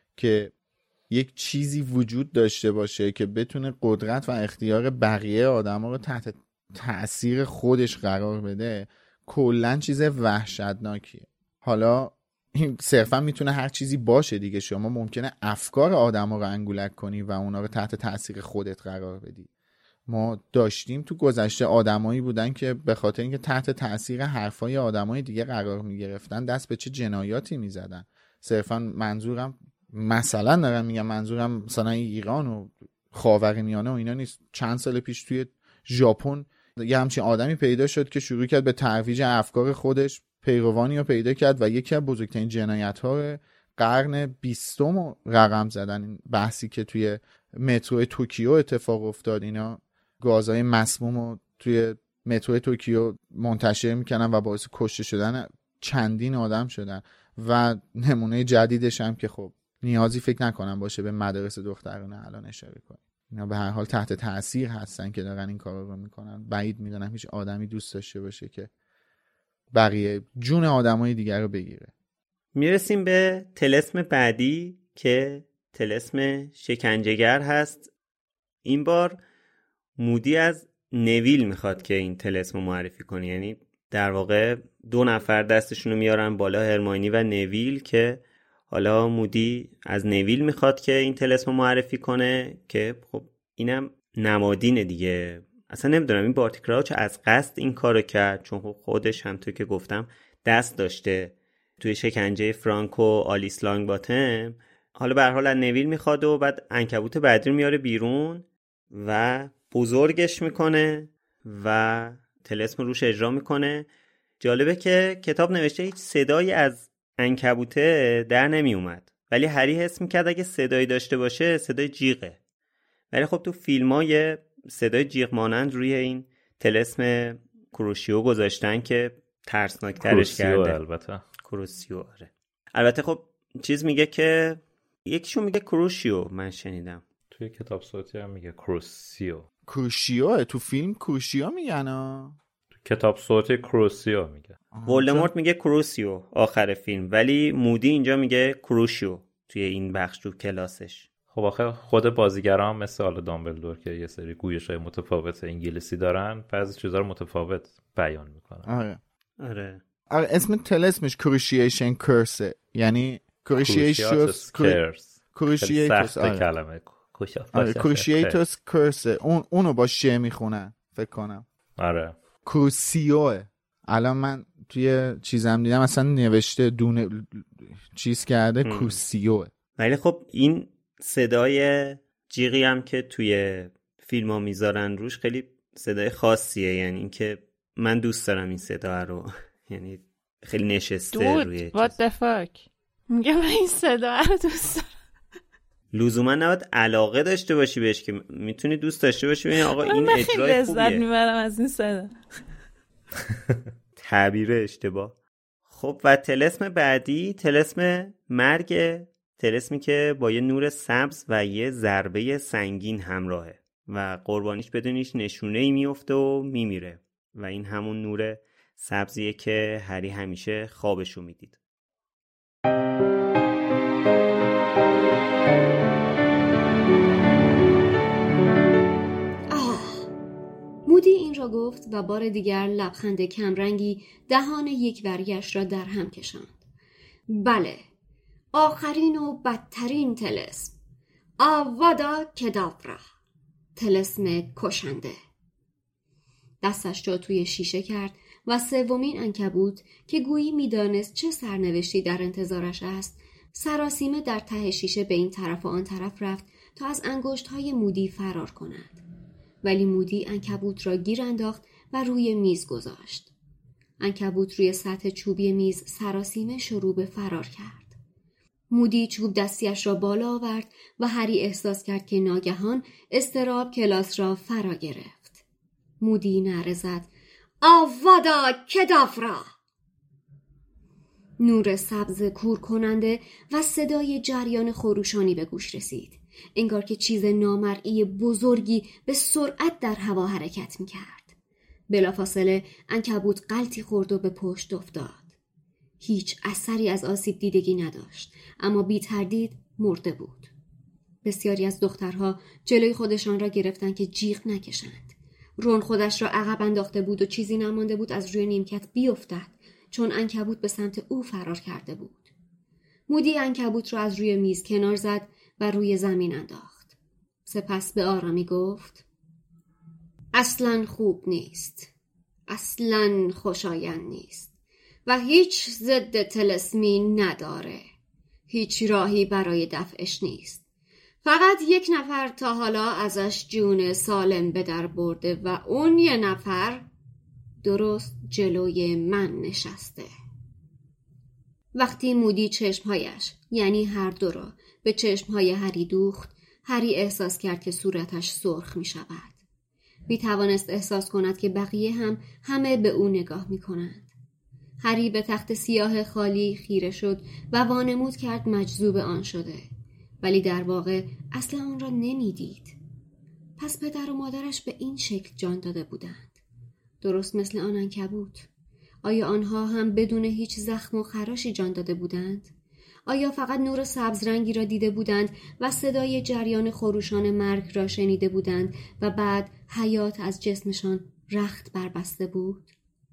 که یک چیزی وجود داشته باشه که بتونه قدرت و اختیار بقیه آدم رو تحت تأثیر خودش قرار بده، کلن چیز وحشتناکیه. حالا این صرفا میتونه هر چیزی باشه دیگه، شما ممکنه افکار آدم رو انگولک کنی و اونا رو تحت تأثیر خودت قرار بدی. ما داشتیم تو گذشته آدمایی بودن که به خاطر اینکه تحت تأثیر حرفای آدمای دیگه قرار میگرفتن دست به چه جنایاتی میزدن. صرفا منظورم مثلا دارم میگم منظورم مثلا ایران و خاورمیانه و اینا نیست. چند سال پیش توی ژاپن یه همچین آدمی پیدا شد که شروع کرد به ترویج افکار خودش پیروانی رو پیدا کرد و یکی از بزرگترین جنایت‌ها قرن بیستم رو رقم زدن. این بحثی که توی مترو توکیو اتفاق افتاد، اینا گازهای مسموم رو توی مترو توکیو منتشر میکنن و باعث کشته شدن چندین آدم شدن. و نمونه جدیدش هم که خب نیازی فکر نکنم باشه به مدارس دخترانه الان اشاره کنیم، اینا به هر حال تحت تأثیر هستن که دارن این کارا رو میکنن. بعید میدونم هیچ آدمی دوست داشته باشه که بقیه جون آدمای دیگر رو بگیره. میرسیم به طلسم بعدی که طلسم شکنجهگر هست. این بار مودی از نویل میخواد که این طلسم رو معرفی کنه، یعنی در واقع دو نفر دستشون رو میارن بالا، هرماینی و نویل، که حالا مودی از نویل میخواد که این طلسم رو معرفی کنه که خب اینم نمادینه دیگه. اصلا نمیدونم این بارتی کراوچ از قصد این کارو کرد، چون خب خودش همونطور که گفتم دست داشته توی شکنجه فرانک و آلیس لانگ باتم. حالا به هر حال از نویل میخواد و بعد عنکبوت بعدی رو میاره بیرون و بزرگش میکنه و طلسم روش اجرا میکنه. جالبه که کتاب نوشته هیچ صدایی از عنکبوته در نمی اومد، ولی هری حس میکرد اگه صدایی داشته باشه صدای جیغه. ولی خب تو فیلم ها یه صدای جیغ مانند روی این طلسم کروشیو گذاشتن که ترسناکترش کرده. البته کروسیو آره. البته خب چیز میگه که یکیشون میگه کروشیو، من شنیدم توی کتاب صوتی هم میگه کروسیو. کروشیو تو فیلم کروشیو میگن ها، تو کتاب صوتی کروسیو میگه. ولدمورت میگه کروسیو آخر فیلم، ولی مودی اینجا میگه کروشیو توی این بخش تو کلاسش. خب آخه خود بازیگرا هم مثل آل دامبلدور که یه سری گویش‌های متفاوت انگلیسی دارن، بعضی چیزا رو متفاوت بیان میکنن. آره آره آره اسم طلسمش کروشییشن کرسه، یعنی کروشییشوس کرس کروشییتوس. آره کلمه آره کروشییتوس کرسه. اون اونو با ش میخونن فکر کنم. آره کروسیوه. الان من توی چیزم دیدم اصلا نوشته دونه چیز کرده کروسیوه. ولی خب این صدای جیغی هم که توی فیلم ها میذارن روش خیلی صدای خاصیه، یعنی اینکه من دوست دارم این صدا رو، یعنی خیلی نشسته روی what the fuck. میگه من این صدا رو دوست دارم. لزوما نباید علاقه داشته باشی بهش که میتونی دوست داشته باشی ببین آقا این اجرای خوبیه. من لذت میبرم از این صدا. تعبیر اشتباه. خب و طلسم بعدی طلسم مرگ، طلسمی که با یه نور سبز و یه ضربه سنگین همراهه و قربانیش بدون هیچ نشونه‌ای میفته و میمیره و این همون نور سبزیه که هری همیشه خوابشو میدید. مودی این را گفت و بار دیگر لبخند کمرنگی دهان یک وریش را در هم کشاند. بله، آخرین و بدترین طلسم، آوادا کداورا، طلسم کشنده. دستش را توی شیشه کرد و سومین عنکبوت که گویی میدانست چه سرنوشتی در انتظارش است، سراسیمه در ته شیشه به این طرف و آن طرف رفت تا از انگشت‌های مودی فرار کند. ولی مودی عنکبوت را گیر انداخت و روی میز گذاشت. عنکبوت روی سطح چوبی میز سراسیمه شروع به فرار کرد. مودی چوب دستیش را بالا آورد و هری احساس کرد که ناگهان اضطراب کلاس را فرا گرفت. مودی نعره زد: آوادا کداورا! نور سبز کور کننده و صدای جریان خروشانی به گوش رسید. انگار که چیز نامرئی بزرگی به سرعت در هوا حرکت می کرد. بلافاصله عنکبوت غلطی خورد و به پشت افتاد. هیچ اثری از آسیب دیدگی نداشت، اما بی تردید مرده بود. بسیاری از دخترها جلوی خودشان را گرفتند که جیغ نکشند. رون خودش را عقب انداخته بود و چیزی نمانده بود از روی نیمکت بیفتد، چون عنکبوت به سمت او فرار کرده بود. مودی عنکبوت را از روی میز کنار زد و روی زمین انداخت. سپس به آرامی گفت: اصلاً خوب نیست. اصلاً خوشایند نیست. و هیچ ضد طلسمی نداره. هیچ راهی برای دفعش نیست. فقط یک نفر تا حالا ازش جون سالم به در برده و اون یه نفر درست جلوی من نشسته. وقتی مودی چشمهایش، یعنی هر دو را، به چشمهای هری دوخت، هری احساس کرد که صورتش سرخ می شود. می توانست احساس کند که بقیه هم همه به او نگاه می کنند. هری به تخت سیاه خالی خیره شد و وانمود کرد مجذوب آن شده، ولی در واقع اصلا آن را نمی دید. پس پدر و مادرش به این شکل جان داده بودند، درست مثل آن عنکبوت. آیا آنها هم بدون هیچ زخم و خراشی جان داده بودند؟ آیا فقط نور سبز رنگی را دیده بودند و صدای جریان خروشان مرگ را شنیده بودند و بعد حیات از جسمشان رخت بربسته بود؟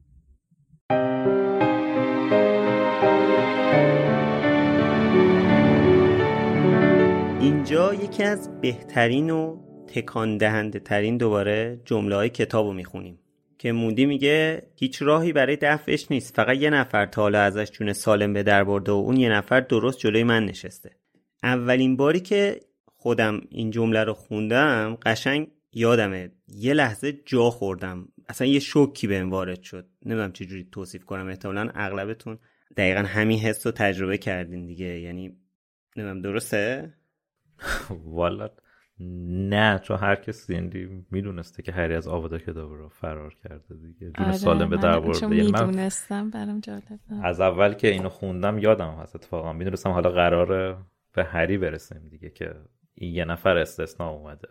اینجا یکی از بهترین و تکان دهنده ترین دوباره جمله های کتاب رو میخونیم که مودی میگه هیچ راهی برای دفعش نیست، فقط یه نفر تا حالا ازش جون سالم به در برده و اون یه نفر درست جلوی من نشسته. اولین باری که خودم این جمله رو خوندم قشنگ یادمه یه لحظه جا خوردم، اصلا یه شوکی بهم وارد شد. نمیدونم چجوری توصیف کنم، احتمالاً اغلبتون دقیقاً همین حس رو تجربه کردین دیگه. یعنی نمیدونم درسته؟ والا نه، چون هر کسی یعنی میدونسته که هری از آوادا کداورا فرار کرده دیگه، جون سالم به در برده. یعنی میدونستم، برام جالب بود. از اول که اینو خوندم یادم هست اتفاقا میدونستم حالا قراره به هری برسیم دیگه که این یه نفر استثناء اومده.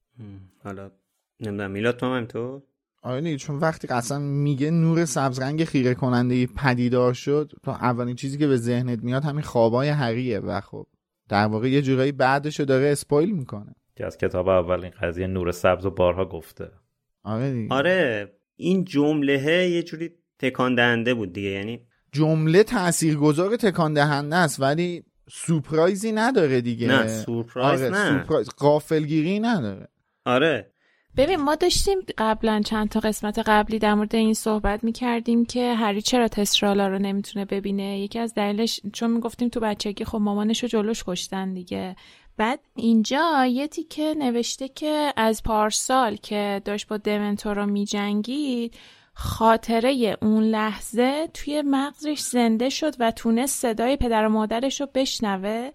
حالا نمیدونم میلاد تو هم تو؟ آره دیگه، چون وقتی قسم میگه نور سبز رنگ خیره کننده پدیدار شد، تو اولین چیزی که به ذهنت میاد همین خوابای هریه و خب در واقع یه جورایی بعدشو داره اسپویل میکنه که از کتاب اول این قضیه نور سبز رو بارها گفته. آره دیگه. آره این جمله یه جوری تکان دهنده بود دیگه، یعنی جمله تاثیرگذار تکان دهنده است ولی سورپرایزی نداره دیگه. نه سورپرایز آره، نه سورپرایز غافلگیری نداره. آره ببین ما داشتیم قبلا چند تا قسمت قبلی در مورد این صحبت میکردیم که هری چرا تسرالا رو نمیتونه ببینه. یکی از دلیلش چون میگفتیم تو بچگی خب مامانشو جلوش کشتن دیگه. بعد اینجا یه تیکه نوشته که از پارسال که داشت با دمنتورا میجنگید خاطره اون لحظه توی مغزش زنده شد و تونست صدای پدر و مادرش رو بشنوه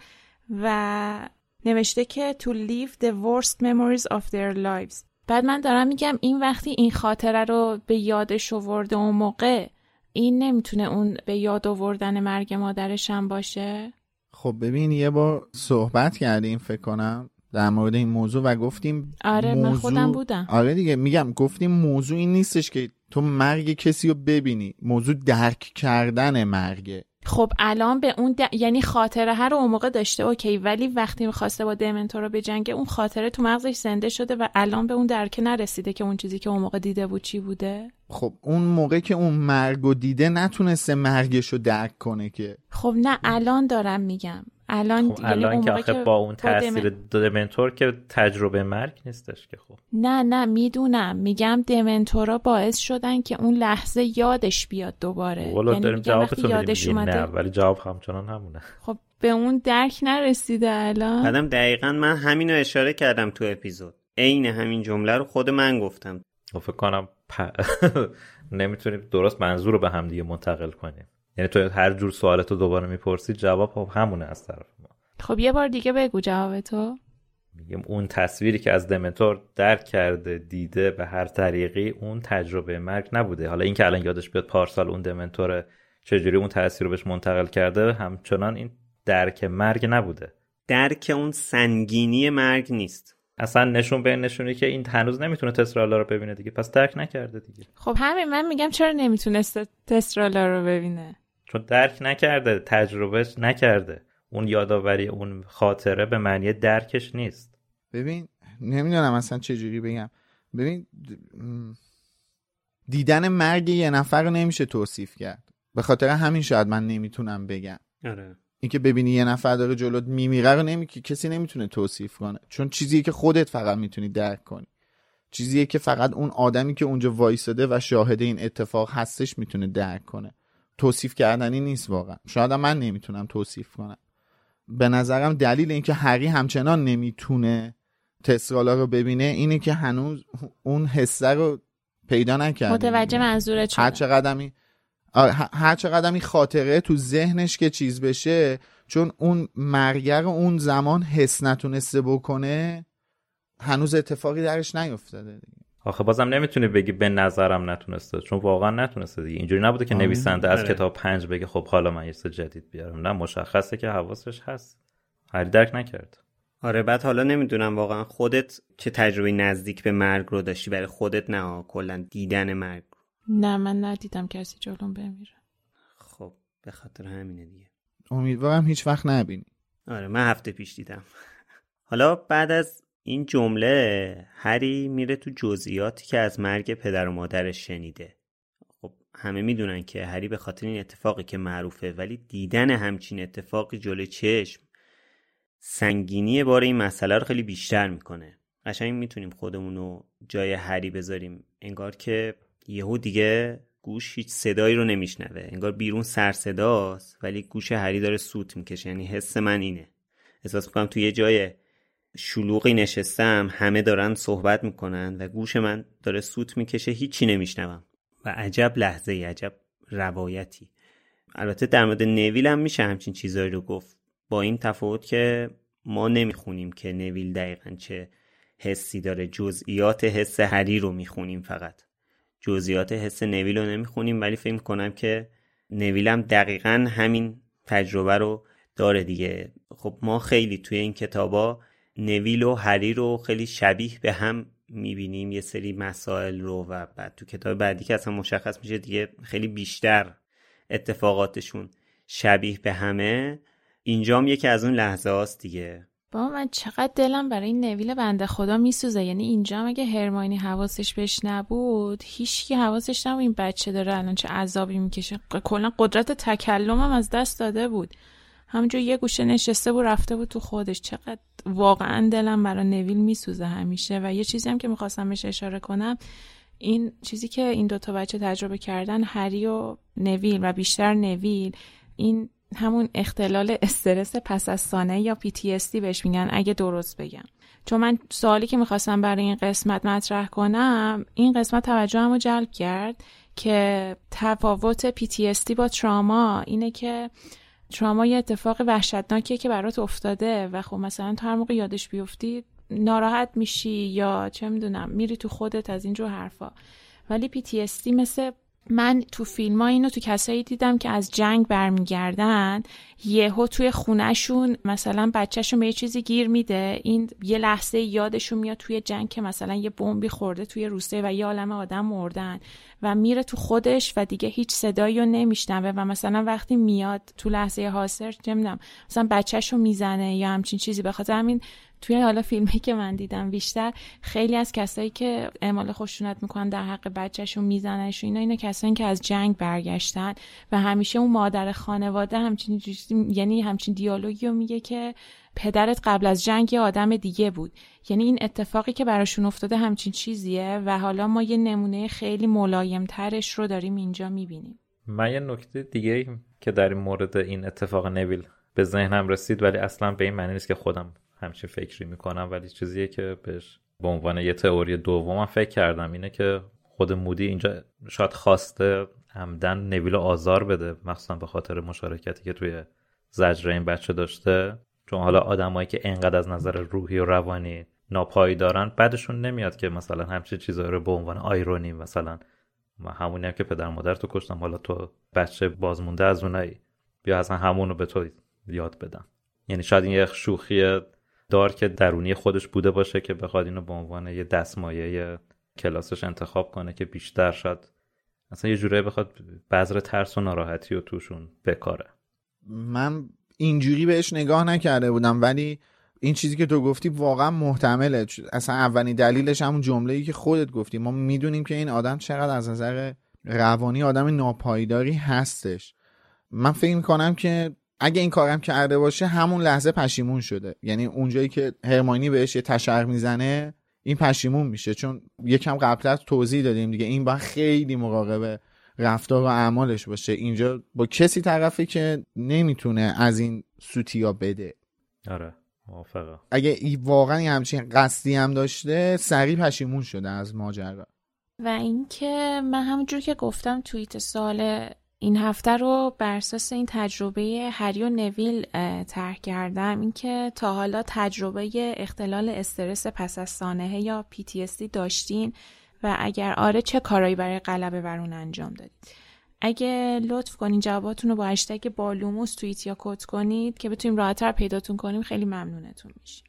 و نوشته که to leave the worst memories of their lives. بعد من دارم میگم این وقتی این خاطره رو به یادش آورده اون موقع، این نمیتونه اون به یاد آوردن مرگ مادرش هم باشه؟ خب ببین یه بار صحبت کردیم فکر کنم در مورد این موضوع و گفتیم آره موضوع... من خودم بودم. آره دیگه میگم گفتیم موضوع این نیستش که تو مرگ کسی رو ببینی، موضوع درک کردن مرگه. خب الان به اون د... یعنی خاطره هر اون موقع داشته اوکی، ولی وقتی می‌خواسته با دمنتورا بجنگه اون خاطره تو مغزش زنده شده و الان به اون درک نرسیده که اون چیزی که اون موقع دیده بود چی بوده. خب اون موقع که اون مرگو دیده نتونسته مرگشو درک کنه که. خب نه الان دارم میگم الان خب الان که آخه با اون تاثیر دمنتور که تجربه مرگ نیستش که. خب نه نه میدونم، میگم دمنتورا باعث شدن که اون لحظه یادش بیاد دوباره. یعنی داریم جوابتو یادش میدیم اومده. نه ولی جواب همچنان همونه. خب به اون درک نرسیده الان. بعدم دقیقاً من همینو اشاره کردم تو اپیزود، عین همین جمله رو خود من گفتم. فکر کنم پ... نمیتونیم درست منظور رو به هم دیگه منتقل کنیم. یعنی تو هر جور سوالتو دوباره میپرسی جواب همونه از طرف ما. خب یه بار دیگه بگو جوابتو. میگم اون تصویری که از دمنتور درک کرده دیده به هر طریقی اون تجربه مرگ نبوده. حالا این که الان یادش بیاد پارسال اون دمنتور چجوری اون تاثیر رو بهش منتقل کرده، همچنان این درک مرگ نبوده. درک اون سنگینی مرگ نیست. اصلا نشون به نشونی که این هنوز نمیتونه تسرالا رو ببینه دیگه، پس درک نکرده دیگه. خب همین من میگم چرا نمیتونسته تسرالا رو ببینه؟ چون درک نکرده، تجربهش نکرده. اون یاداوری اون خاطره به معنی درکش نیست. ببین نمیدونم اصلا چجوری بگم. ببین دیدن مرگ یه نفر نمیشه توصیف کرد، به خاطر همین شاید من نمیتونم بگم. آره اینکه ببینی یه نفر داره جلوت میمیره رو نمی... کسی نمیتونه توصیف کنه، چون چیزیه که خودت فقط میتونی درک کنی، چیزیه که فقط اون آدمی که اونجا وایساده و شاهد این اتفاق هستش میتونه درک کنه. توصیف کردنی نیست واقعا. شاید من نمیتونم توصیف کنم. به نظرم دلیل اینکه هری همچنان نمیتونه تسرالا رو ببینه اینه که هنوز اون حسه رو پیدا نکرده. متوجه منظورت شدم. هر چقدر می هر چقدر این خاطره تو ذهنش که چیز بشه، چون اون مرگر اون زمان حس نتونسته بکنه، هنوز اتفاقی درش نیفتاده دیگه. آخه بازم نمیتونی بگی به نظرم نتونسته، چون واقعا نتونسته دیگه. اینجوری نبوده که نویسنده از کتاب پنج بگه خب حالا من یه چیز جدید بیارم. نه، مشخصه که حواسش هست، هری درک نکرد. آره بعد حالا نمیدونم واقعا خودت چه تجربه نزدیک به مرگ رو داشتی، برای خودت نه کلا دیدن مرگ. نه من ندیدم کسی جلوم بمیره. خب به خاطر همینه دیگه. امیدوارم هیچ وقت نبینی. آره من هفته پیش دیدم. حالا بعد از این جمله هری میره تو جزئیاتی که از مرگ پدر و مادرش شنیده. خب همه میدونن که هری به خاطر این اتفاقی که معروفه، ولی دیدن همچین اتفاقی جلوی چشم سنگینی بار این مسئله رو خیلی بیشتر میکنه. قشنگ میتونیم خودمون رو جای هری بذاریم، انگار که یهو دیگه گوش هیچ صدایی رو نمیشنوه، انگار بیرون سر صداست ولی گوش هری داره سوت میکشه. یعنی حس من اینه، احساس میکنم توی یه جای شلوغی نشستم، همه دارن صحبت میکنن و گوش من داره سوت میکشه، هیچی نمیشنوم. و عجب لحظه ای، عجب روایتی. البته در مورد نویل هم میشه همچین چیزایی رو گفت، با این تفاوت که ما نمیخونیم که نویل دقیقاً چه حسی داره، جزئیات حس هری رو میخونیم، فقط جزئیات حس نویل رو نمیخونیم. ولی فکر کنم که نویل هم دقیقاً همین تجربه رو داره دیگه. خب ما خیلی توی این کتابا نویل و هری رو خیلی شبیه به هم میبینیم، یه سری مسائل رو، و بعد تو کتاب بعدی که اصلا مشخص میشه دیگه خیلی بیشتر اتفاقاتشون شبیه به همه. اینجام یکی از اون لحظه هاست دیگه. با من چقدر دلم برای این نویل بنده خدا میسوزه. یعنی اینجا اگه هرماینی حواسش بهش نبود، هیچکی حواسش نبود این بچه داره الان چه عذابی میکشه. کلا قدرت تکلمم از دست داده بود، همونجا یه گوشه نشسته بود رفته بود تو خودش. چقدر واقعا دلم برای نویل میسوزه همیشه. و یه چیزی هم که میخواستم بهش اشاره کنم، این چیزی که این دوتا بچه تجربه کردن، هری و نویل و بیشتر نویل، این همون اختلال استرس پس از سانحه یا پی تی اس دی بهش میگن اگه درست بگم. چون من سوالی که میخواستم برای این قسمت مطرح کنم، این قسمت توجهمو جلب کرد که تفاوت پی تی اس دی با تراما اینه که تراما یه اتفاق وحشتناکیه که برات افتاده و خب مثلا تو هر موقع یادش بیفتی ناراحت میشی یا چه میدونم میری تو خودت از اینجور حرفا. ولی پی تی اس دی مثل من تو فیلم ها اینو تو کسایی دیدم که از جنگ برمیگردن، یهو توی خونهشون مثلا بچهشون به یه چیزی گیر میده، این یه لحظه یادشون میاد توی جنگ که مثلا یه بمبی خورده توی روسیه و یه عالمه آدم مردن و میره تو خودش و دیگه هیچ صدایی رو نمیشنوه و مثلا وقتی میاد تو لحظه حاضر نمیدونم مثلا بچهشو میزنه یا همچین چیزی. به خاطر همین توی حالا فیلمی که من دیدم بیشتر خیلی از کسایی که اعمال خشونت میکنن در حق بچه‌شون میزننش اینا اینا کسایی که از جنگ برگشتن و همیشه اون مادر خانواده همچین یعنی همچین دیالوگی رو میگه که پدرت قبل از جنگ یه آدم دیگه بود. یعنی این اتفاقی که براشون افتاده همچین چیزیه و حالا ما یه نمونه خیلی ملایم ترش رو داریم اینجا میبینیم. من یه نکته دیگه که در این مورد این اتفاق نویل به ذهنم رسید ولی اصلا به این معنی نیست که خودم همچین فکری میکنم، ولی چیزیه که بهش به عنوان یه تئوری دومم فکر کردم اینه که خود مودی اینجا شاید خواسته عمدن نویل آزار بده، مخصوصا به خاطر مشارکتی که توی زجر این بچه داشته، چون حالا آدمایی که انقدر از نظر روحی و روانی ناپایدارن بعدشون نمیاد که مثلا همچین چیزایی رو به عنوان آیرونی مثلا همونی هم که پدر مادر تو کشتم حالا تو بچه بازمونده از اونایی بیا اصلا همونو به تو یاد بدم. یعنی شاید این یه شوخی دار که درونی خودش بوده باشه که بخواد اینو به عنوان یه دستمایه کلاسش انتخاب کنه که بیشتر شاید اصلا یه جوری بخواد بذر ترس و ناراحتی رو توشون بکاره. من اینجوری بهش نگاه نکرده بودم، ولی این چیزی که تو گفتی واقعا محتمله. اصلا اولین دلیلش همون جمله‌ای که خودت گفتی، ما میدونیم که این آدم چقدر از نظر روانی آدم ناپایداری هستش. من فکر میکنم که اگه این کارم کرده باشه همون لحظه پشیمون شده، یعنی اونجایی که هرماینی بهش یه تشر میزنه این پشیمون میشه، چون یکم قبلت توضیح دادیم دیگه این با خیلی مراقب رفتار و اعمالش باشه. اینجا با کسی طرفی که نمیتونه از این سوتیا بده. آره موافقم. اگه واقعا همچین قصدی هم داشته سریع پشیمون شده از ماجرا. و اینکه من همونجور که گفتم توییت سال این هفته رو بر اساس این تجربه هری و نویل طرح کردم، اینکه تا حالا تجربه اختلال استرس پس از سانحه یا پی تی اس دی داشتین و اگر آره چه کارایی برای غلبه بر اون انجام دادید. اگه لطف کنین جواباتون رو با هشتگ بالوموس توییت یا کد کنید که بتونیم راحت‌تر پیداتون کنیم، خیلی ممنونتون میشیم.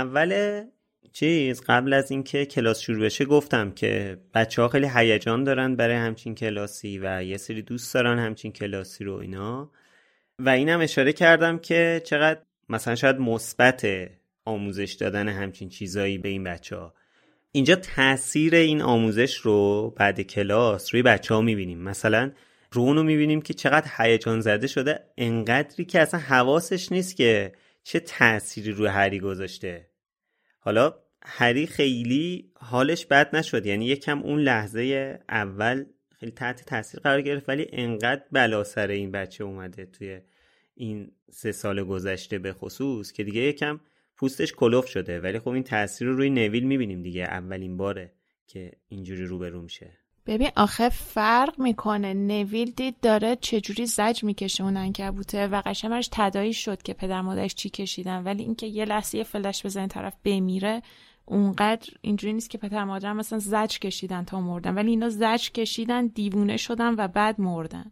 اول چیز قبل از اینکه کلاس شروع بشه گفتم که بچه‌ها خیلی هیجان دارن برای همچین کلاسی و یه سری دوست دارن همچین کلاسی رو اینا، و اینم اشاره کردم که چقدر مثلا شاید مثبت آموزش دادن همچین چیزایی به این بچه‌ها. اینجا تاثیر این آموزش رو بعد کلاس روی بچه‌ها می‌بینیم. مثلا رونو می‌بینیم که چقدر هیجان زده شده، انقدری که اصلا حواسش نیست که چه تأثیری روی هری گذاشته. حالا هری خیلی حالش بد نشد، یعنی یکم اون لحظه اول خیلی تحت تاثیر قرار گرفت، ولی انقدر بلا سر این بچه اومده توی این سه سال گذشته به خصوص که دیگه یکم پوستش کلوف شده. ولی خب این تاثیر رو روی نویل میبینیم دیگه، اولین باره که اینجوری روبرو میشه. ببین آخه فرق میکنه، نویل دید داره چجوری زج میکشه اون عنکبوته و قشنگ براش تداعی شد که پدر مادرش چی کشیدن، ولی اینکه یه لحظه فلش بزنه طرف بمیره اونقدر اینجوری نیست که پدر مادر مثلا زج کشیدن تا مردن، ولی اینا زج کشیدن دیوونه شدن و بعد مردن.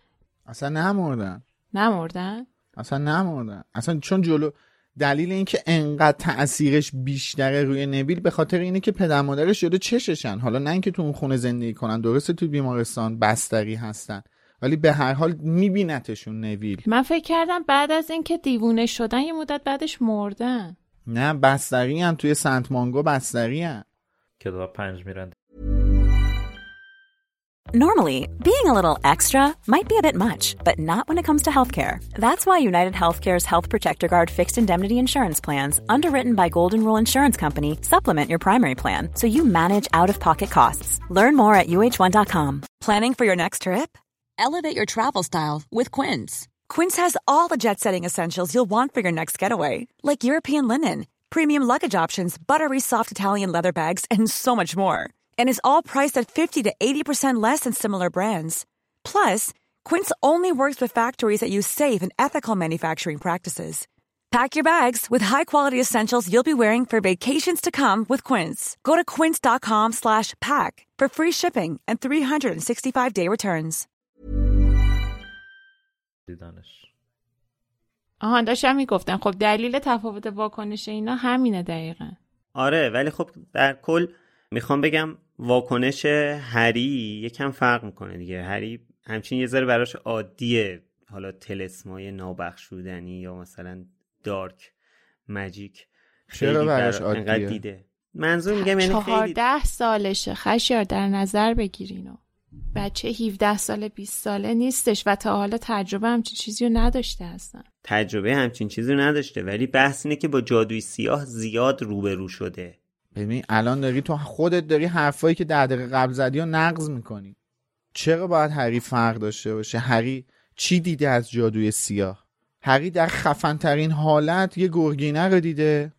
اصلا نمردن نمردن اصلا نمردن اصلا چون جلو دلیل این که انقدر تأثیرش بیشتره روی نویل به خاطر اینه که پدر مادرش جلو چششن. حالا نه اینکه تو اون خونه زندگی کنن، درسته تو بیمارستان بستری هستن، ولی به هر حال میبینتشون نویل. من فکر کردم بعد از اینکه دیوونه شدن یه مدت بعدش مردن. نه بستری هم توی سنت مانگو بستری هم. کتاب پنج میرن. Normally, being a little extra might be a bit much, but not when it comes to healthcare. That's why United Healthcare's Health Protector Guard fixed indemnity insurance plans, underwritten by Golden Rule Insurance Company, supplement your primary plan so you manage out-of-pocket costs. Learn more at U H one dot com. Planning for your next trip? Elevate your travel style with Quince. Quince has all the jet-setting essentials you'll want for your next getaway, like European linen, premium luggage options, buttery soft Italian leather bags, and so much more. And is all priced at fifty to eighty percent less than similar brands. Plus, Quince only works with factories that use safe and ethical manufacturing practices. Pack your bags with high-quality essentials you'll be wearing for vacations to come with Quince. Go to quince.com slash pack for free shipping and three sixty-five day returns. دیدنش آها داشتم میگفتم خب دلیل تفاوت واکنش اینا همینه دقیقاً. آره ولی خب در کل میخوام بگم واکنش هری یکم فرق میکنه دیگه. هری همچین یه ذره براش عادیه حالا طلسمای نابخشودنی یا مثلا دارک ماجیک چرا براش عادیه؟ دیده. منظور میگم یعنی خیلی چهارده سالشه خشیار در نظر بگیرینو. بچه هفده ساله بیست ساله نیستش و تا حالا تجربه همچین چیزی رو نداشته هستن. تجربه همچین چیزی رو نداشته ولی بحث اینه که با جادوی سیاه زیاد روبرو شده. ببین الان داری تو خودت داری حرفایی که ده دقیقه قبل زدی رو نقض میکنی. چرا باید هری فرق داشته باشه؟ هری چی دیده از جادوی سیاه؟ هری در خفن ترین حالت یه گرگینه رو دیده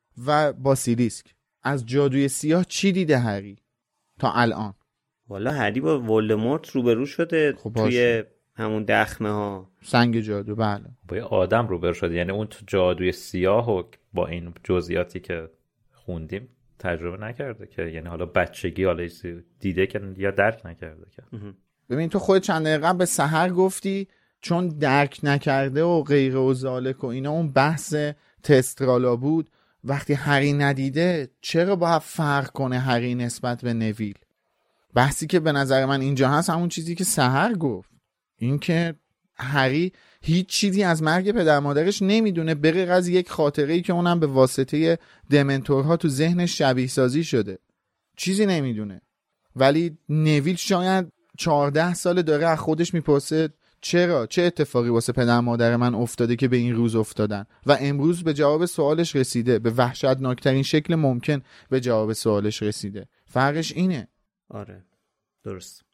و باسیلیسک. از جادوی سیاه چی دیده هری تا الان؟ والا هری با ولدمورت روبرو شده خب توی همون دخمه ها سنگ جادو. بله با یه آدم روبرو شده، یعنی اون تو جادوی سیاه و با این جزئیاتی که خوندیم تجربه نکرده که، یعنی حالا بچگی حالا دیده که یا درک نکرده که. ببین تو خود چند دقیقه قبل به سحر گفتی چون درک نکرده و غیر و ذالک و اینا اون بحث تسترالا بود. وقتی هری ندیده چرا باید فرق کنه هری نسبت به نویل؟ بحثی که به نظر من اینجا هست همون چیزی که سحر گفت، این که هری هیچ چیزی از مرگ پدر مادرش نمیدونه بغیر از یک خاطره‌ای که اونم به واسطه دمنتورها تو ذهنش شبیه سازی شده. چیزی نمیدونه. ولی نویل شاید چهارده ساله داره از خودش میپرسه چرا؟ چه اتفاقی واسه پدر مادر من افتاده که به این روز افتادن؟ و امروز به جواب سوالش رسیده، به وحشتناکترین شکل ممکن به جواب سوالش رسیده. فرقش اینه. آره درست.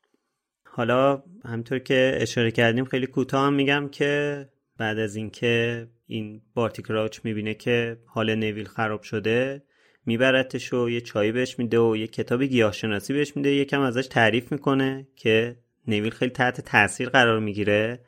حالا همطور که اشاره کردیم خیلی کوتاه هم میگم که بعد از اینکه این بارتی کراوچ میبینه که حال نویل خراب شده میبرتش و یه چایی بهش میده و یه کتاب گیاهشناسی بهش میده، یکم ازش تعریف میکنه که نویل خیلی تحت تاثیر قرار میگیره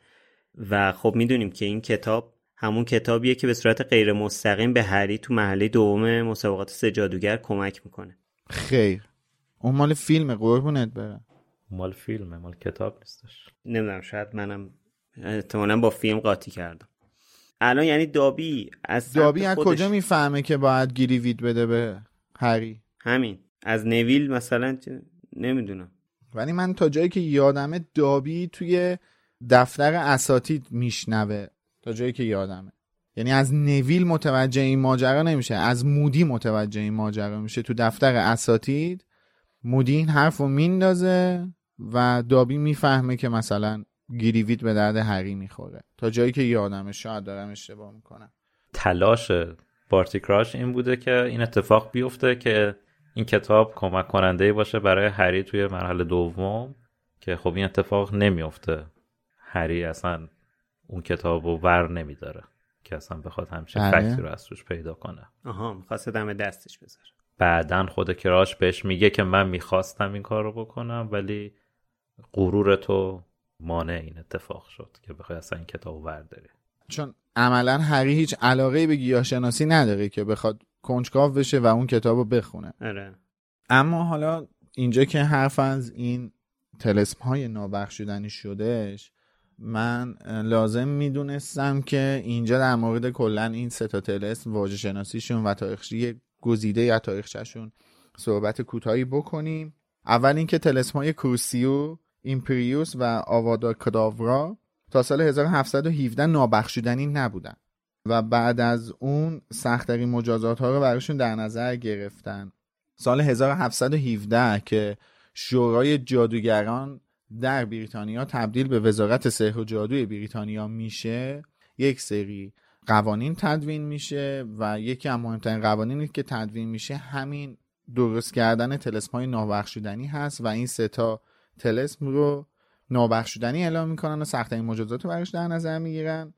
و خب میدونیم که این کتاب همون کتابیه که به صورت غیر مستقیم به هری تو مرحله دوم مسابقات سه جادوگر کمک میکنه. خیر اون مال فیلم قربونت برم. مال فیلمه، مال کتاب نیستش. نمیدونم شاید منم احتمالاً با فیلم قاطی کردم. الان یعنی دابی از دابی از کجا میفهمه که باید گریوید بده به هری؟ همین از نویل مثلا نمیدونم. ولی من تا جایی که یادمه دابی توی دفتر اساتید میشنوه، تا جایی که یادمه. یعنی از نویل متوجه این ماجرا نمیشه، از مودی متوجه این ماجرا میشه. تو دفتر اساتید مودی این حرفو میندازه و دابی میفهمه که مثلا گریوید به درد هری میخوره، تا جایی که یادمه. شاید دارم اشتباه میکنم. تلاش بارتی کراش این بوده که این اتفاق بیفته که این کتاب کمک کننده باشه برای هری توی مرحله دوم، که خب این اتفاق نمیفته. هری اصلا اون کتابو ور نمیداره که اصلا بخواد همچین فکتی رو از توش پیدا کنه. آها میخواسته دم دستش بذاره. بعدن خود کراش بهش میگه که من میخواستم این کار رو بکنم ولی غرور تو مانع این اتفاق شد که بخوای اصلا این کتابو ورداری. چون عملا هری هیچ علاقه‌ای به گیاهشناسی نداره که بخواد کنجکاو بشه و اون کتابو بخونه. آره. اما حالا اینجا که حرف از این طلسم‌های نابخشودنی شدهش، من لازم میدونستم که اینجا در مورد کلن این سه تا طلسم، واژه شناسیشون و تاریخچه گزیده یا تاریخچه‌شون صحبت کوتاهی بکنیم. اول اینکه طلسم‌های کروسیو، ایمپریوس و آوادا کداورا تا سال هزار و هفتصد و هفده نابخشودنی نبودن و بعد از اون سخت‌ترین مجازات ها رو براشون در نظر گرفتن. سال هزار و هفتصد و هفده که شورای جادوگران در بریتانیا تبدیل به وزارت سحر و جادوی بریتانیا میشه، یک سری قوانین تدوین میشه و یکی از مهمترین قوانینی که تدوین میشه همین درست کردن طلسم‌های نابخشودنی هست و این سه تا طلسم رو نابخشودنی اعلام میکنن و سخت‌ترین مجازات رو براش در نظر میگیرن.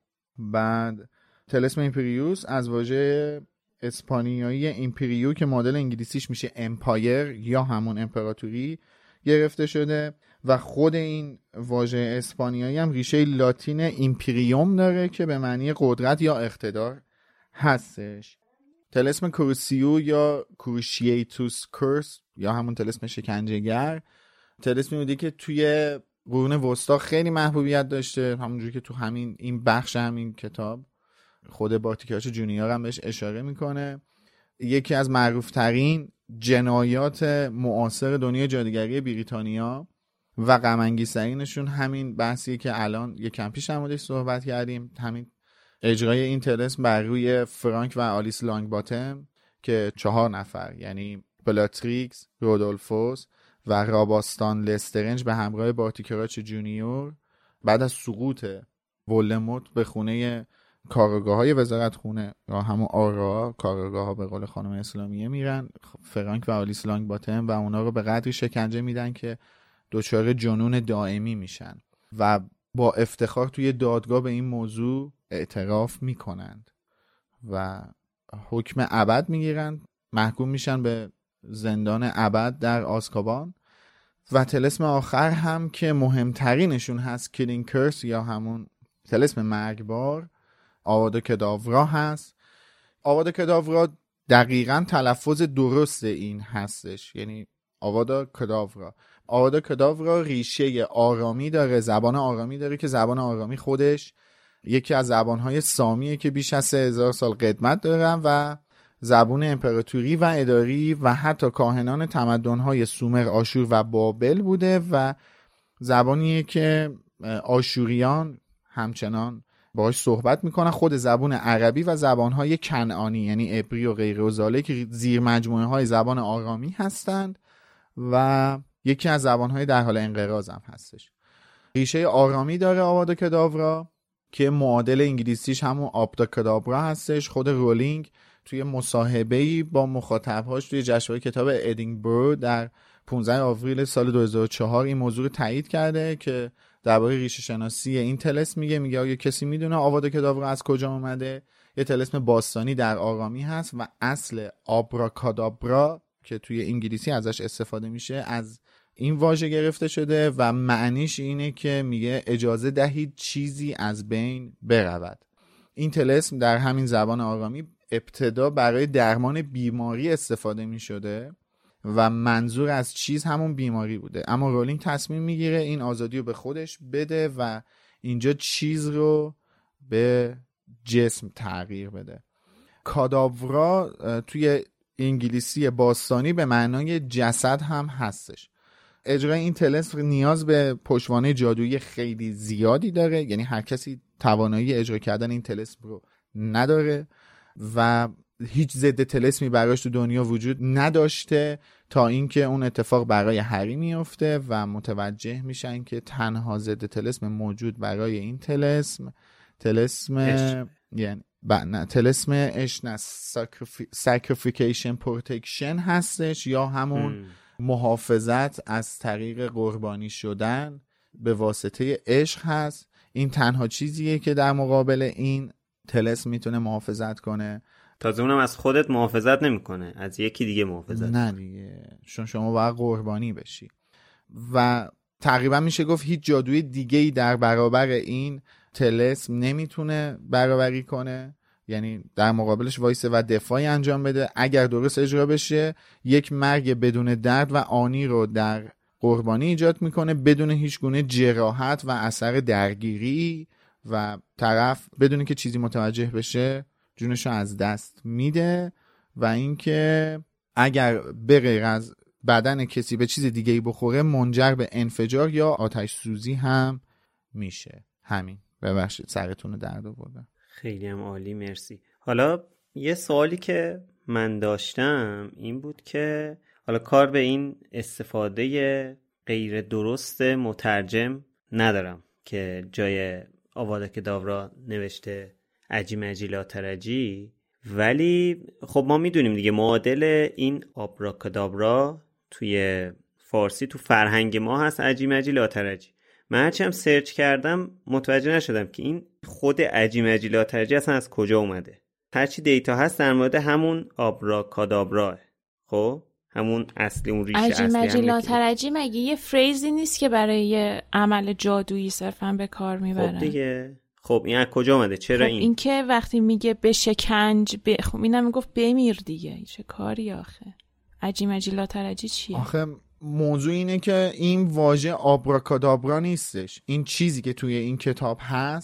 بعد طلسم ایمپریوس از واژه اسپانیایی ایمپریو که مدل انگلیسیش میشه امپایر یا همون امپراتوری گرفته شده و خود این واژه اسپانیایی هم ریشه لاتین ایمپریوم داره که به معنی قدرت یا اقتدار هستش. طلسم کروسیو یا کروشیتوس کورس یا همون طلسم شکنجهگر، طلسمی بوده که توی قرون وسطا خیلی محبوبیت داشته، همونجوری که تو همین این بخش همین کتاب خود بارتیکاچ جونیور هم بهش اشاره میکنه. یکی از معروف ترین جنایات معاصر دنیای جادوگری بریتانیا و غم انگیزترینشون همین بحثیه که الان یک کم پیش هم صحبت کردیم، همین اجرای این طلسم بر روی فرانک و آلیس لانگباتم که چهار نفر یعنی بلاتریکس، رودولفوس و راباستان لسترنج به همراه بارتیکاچ جونیور بعد از سقوط ولدمورت به خونه کارگاه‌های وزارت خونه یا همون آرا کارگاه‌ها به قول خانم اسلامیه میرن، فرانک و آلیس لانگباتم، و اونا رو به قدری شکنجه میدن که دچار جنون دائمی میشن و با افتخار توی دادگاه به این موضوع اعتراف میکنند و حکم ابد میگیرن، محکوم میشن به زندان ابد در آزکابان. و طلسم آخر هم که مهمترینشون هست کلینگ کرس یا همون طلسم مرگبار، آوادا کداورا هست. آوادا کداورا دقیقاً تلفظ درست این هستش، یعنی آوادا کداورا. آوادا کداورا ریشه آرامی داره، زبان آرامی داره که زبان آرامی خودش یکی از زبانهای سامیه که بیش از سه هزار سال قدمت دارن و زبان امپراتوری و اداری و حتی کاهنان تمدن‌های سومر، آشور و بابل بوده و زبانیه که آشوریان همچنان باهاش صحبت میکنن. خود زبان عربی و زبانهای کنعانی یعنی عبری و غیره و ذالک که زیر مجموعه های زبان آرامی هستند و یکی از زبانهای در حال انقراض هم هستش. ریشه آرامی داره آوادا کداورا که معادل انگلیسیش همون آبداکادابرا هستش. خود رولینگ توی مصاحبه‌ای با مخاطبهاش توی جشنواره کتاب ادینبرو در پانزده آوریل سال دو هزار و چهار این موضوع رو تایید کرده که درباره ریشه شناسی این طلسم میگه میگه آیا کسی میدونه آوادا کداورا از کجا اومده؟ یه طلسم باستانی در آرامی هست و اصل آبراکادابرا که توی انگلیسی ازش استفاده میشه از این واژه گرفته شده و معنیش اینه که میگه اجازه دهید چیزی از بین برود. این طلسم در همین زبان آرامی ابتدا برای درمان بیماری استفاده میشده و منظور از چیز همون بیماری بوده، اما رولینگ تصمیم میگیره این آزادی رو به خودش بده و اینجا چیز رو به جسم تغییر بده. کاداورا توی انگلیسی باستانی به معنای جسد هم هستش. اجرای این طلسم نیاز به پشتوانه جادویی خیلی زیادی داره، یعنی هر کسی توانایی اجرا کردن این طلسم رو نداره و هیچ ضد طلسمی براش تو دنیا وجود نداشته تا اینکه اون اتفاق برای هری میفته و متوجه میشن که تنها ضد طلسم موجود برای این طلسم طلسم یعنی نه طلسم اشن ساکریفیکیشن پروتکشن هستش یا همون م. محافظت از طریق قربانی شدن به واسطه عشق هست. این تنها چیزیه که در مقابل این طلسم میتونه محافظت کنه. تازه اونم از خودت محافظت نمیکنه، از یکی دیگه محافظت نه دیگه، چون شما باید قربانی بشی و تقریبا میشه گفت هیچ جادوی دیگه‌ای در برابر این طلسم نمیتونه برابری کنه، یعنی در مقابلش وایسه و دفاعی انجام بده. اگر درست اجرا بشه یک مرگ بدون درد و آنی رو در قربانی ایجاد میکنه بدون هیچ گونه جراحت و اثر درگیری و طرف بدون که چیزی متوجه بشه جونشو از دست میده و اینکه اگر به غیر از بدن کسی به چیز دیگه‌ای بخوره منجر به انفجار یا آتش سوزی هم میشه. همین، ببخشید سرتون رو درد آوردم. خیلی هم عالی، مرسی. حالا یه سوالی که من داشتم این بود که حالا کار به این استفاده غیر درست مترجم ندارم که جای آوادا کداورا نوشته عجی مجی لاترجی، ولی خب ما میدونیم دیگه معادل این آبراکادابرا توی فارسی تو فرهنگ ما هست عجی مجی لاترجی. من هرچی هم سرچ کردم متوجه نشدم که این خود عجی مجی لاترجی اصلا از کجا اومده. هرچی دیتا هست در مورد همون آبراکادابرا، خب همون اصلی اون ریشه اصلی. عجی مجی لاترجی مگه یه فریزی نیست که برای یه عمل جادویی صرفا به کار میبرن؟ خب دیگه، خب این از کجا اومده؟ چرا خب این؟ این که وقتی میگه بشکنج ب... خب اینم میگفت بمیر دیگه، چه کاری آخه؟ عجی مجی لاترجی چیه؟ آخه موضوع اینه که این واژه آبراکادابرا نیستش. این چیزی که توی این کتاب هست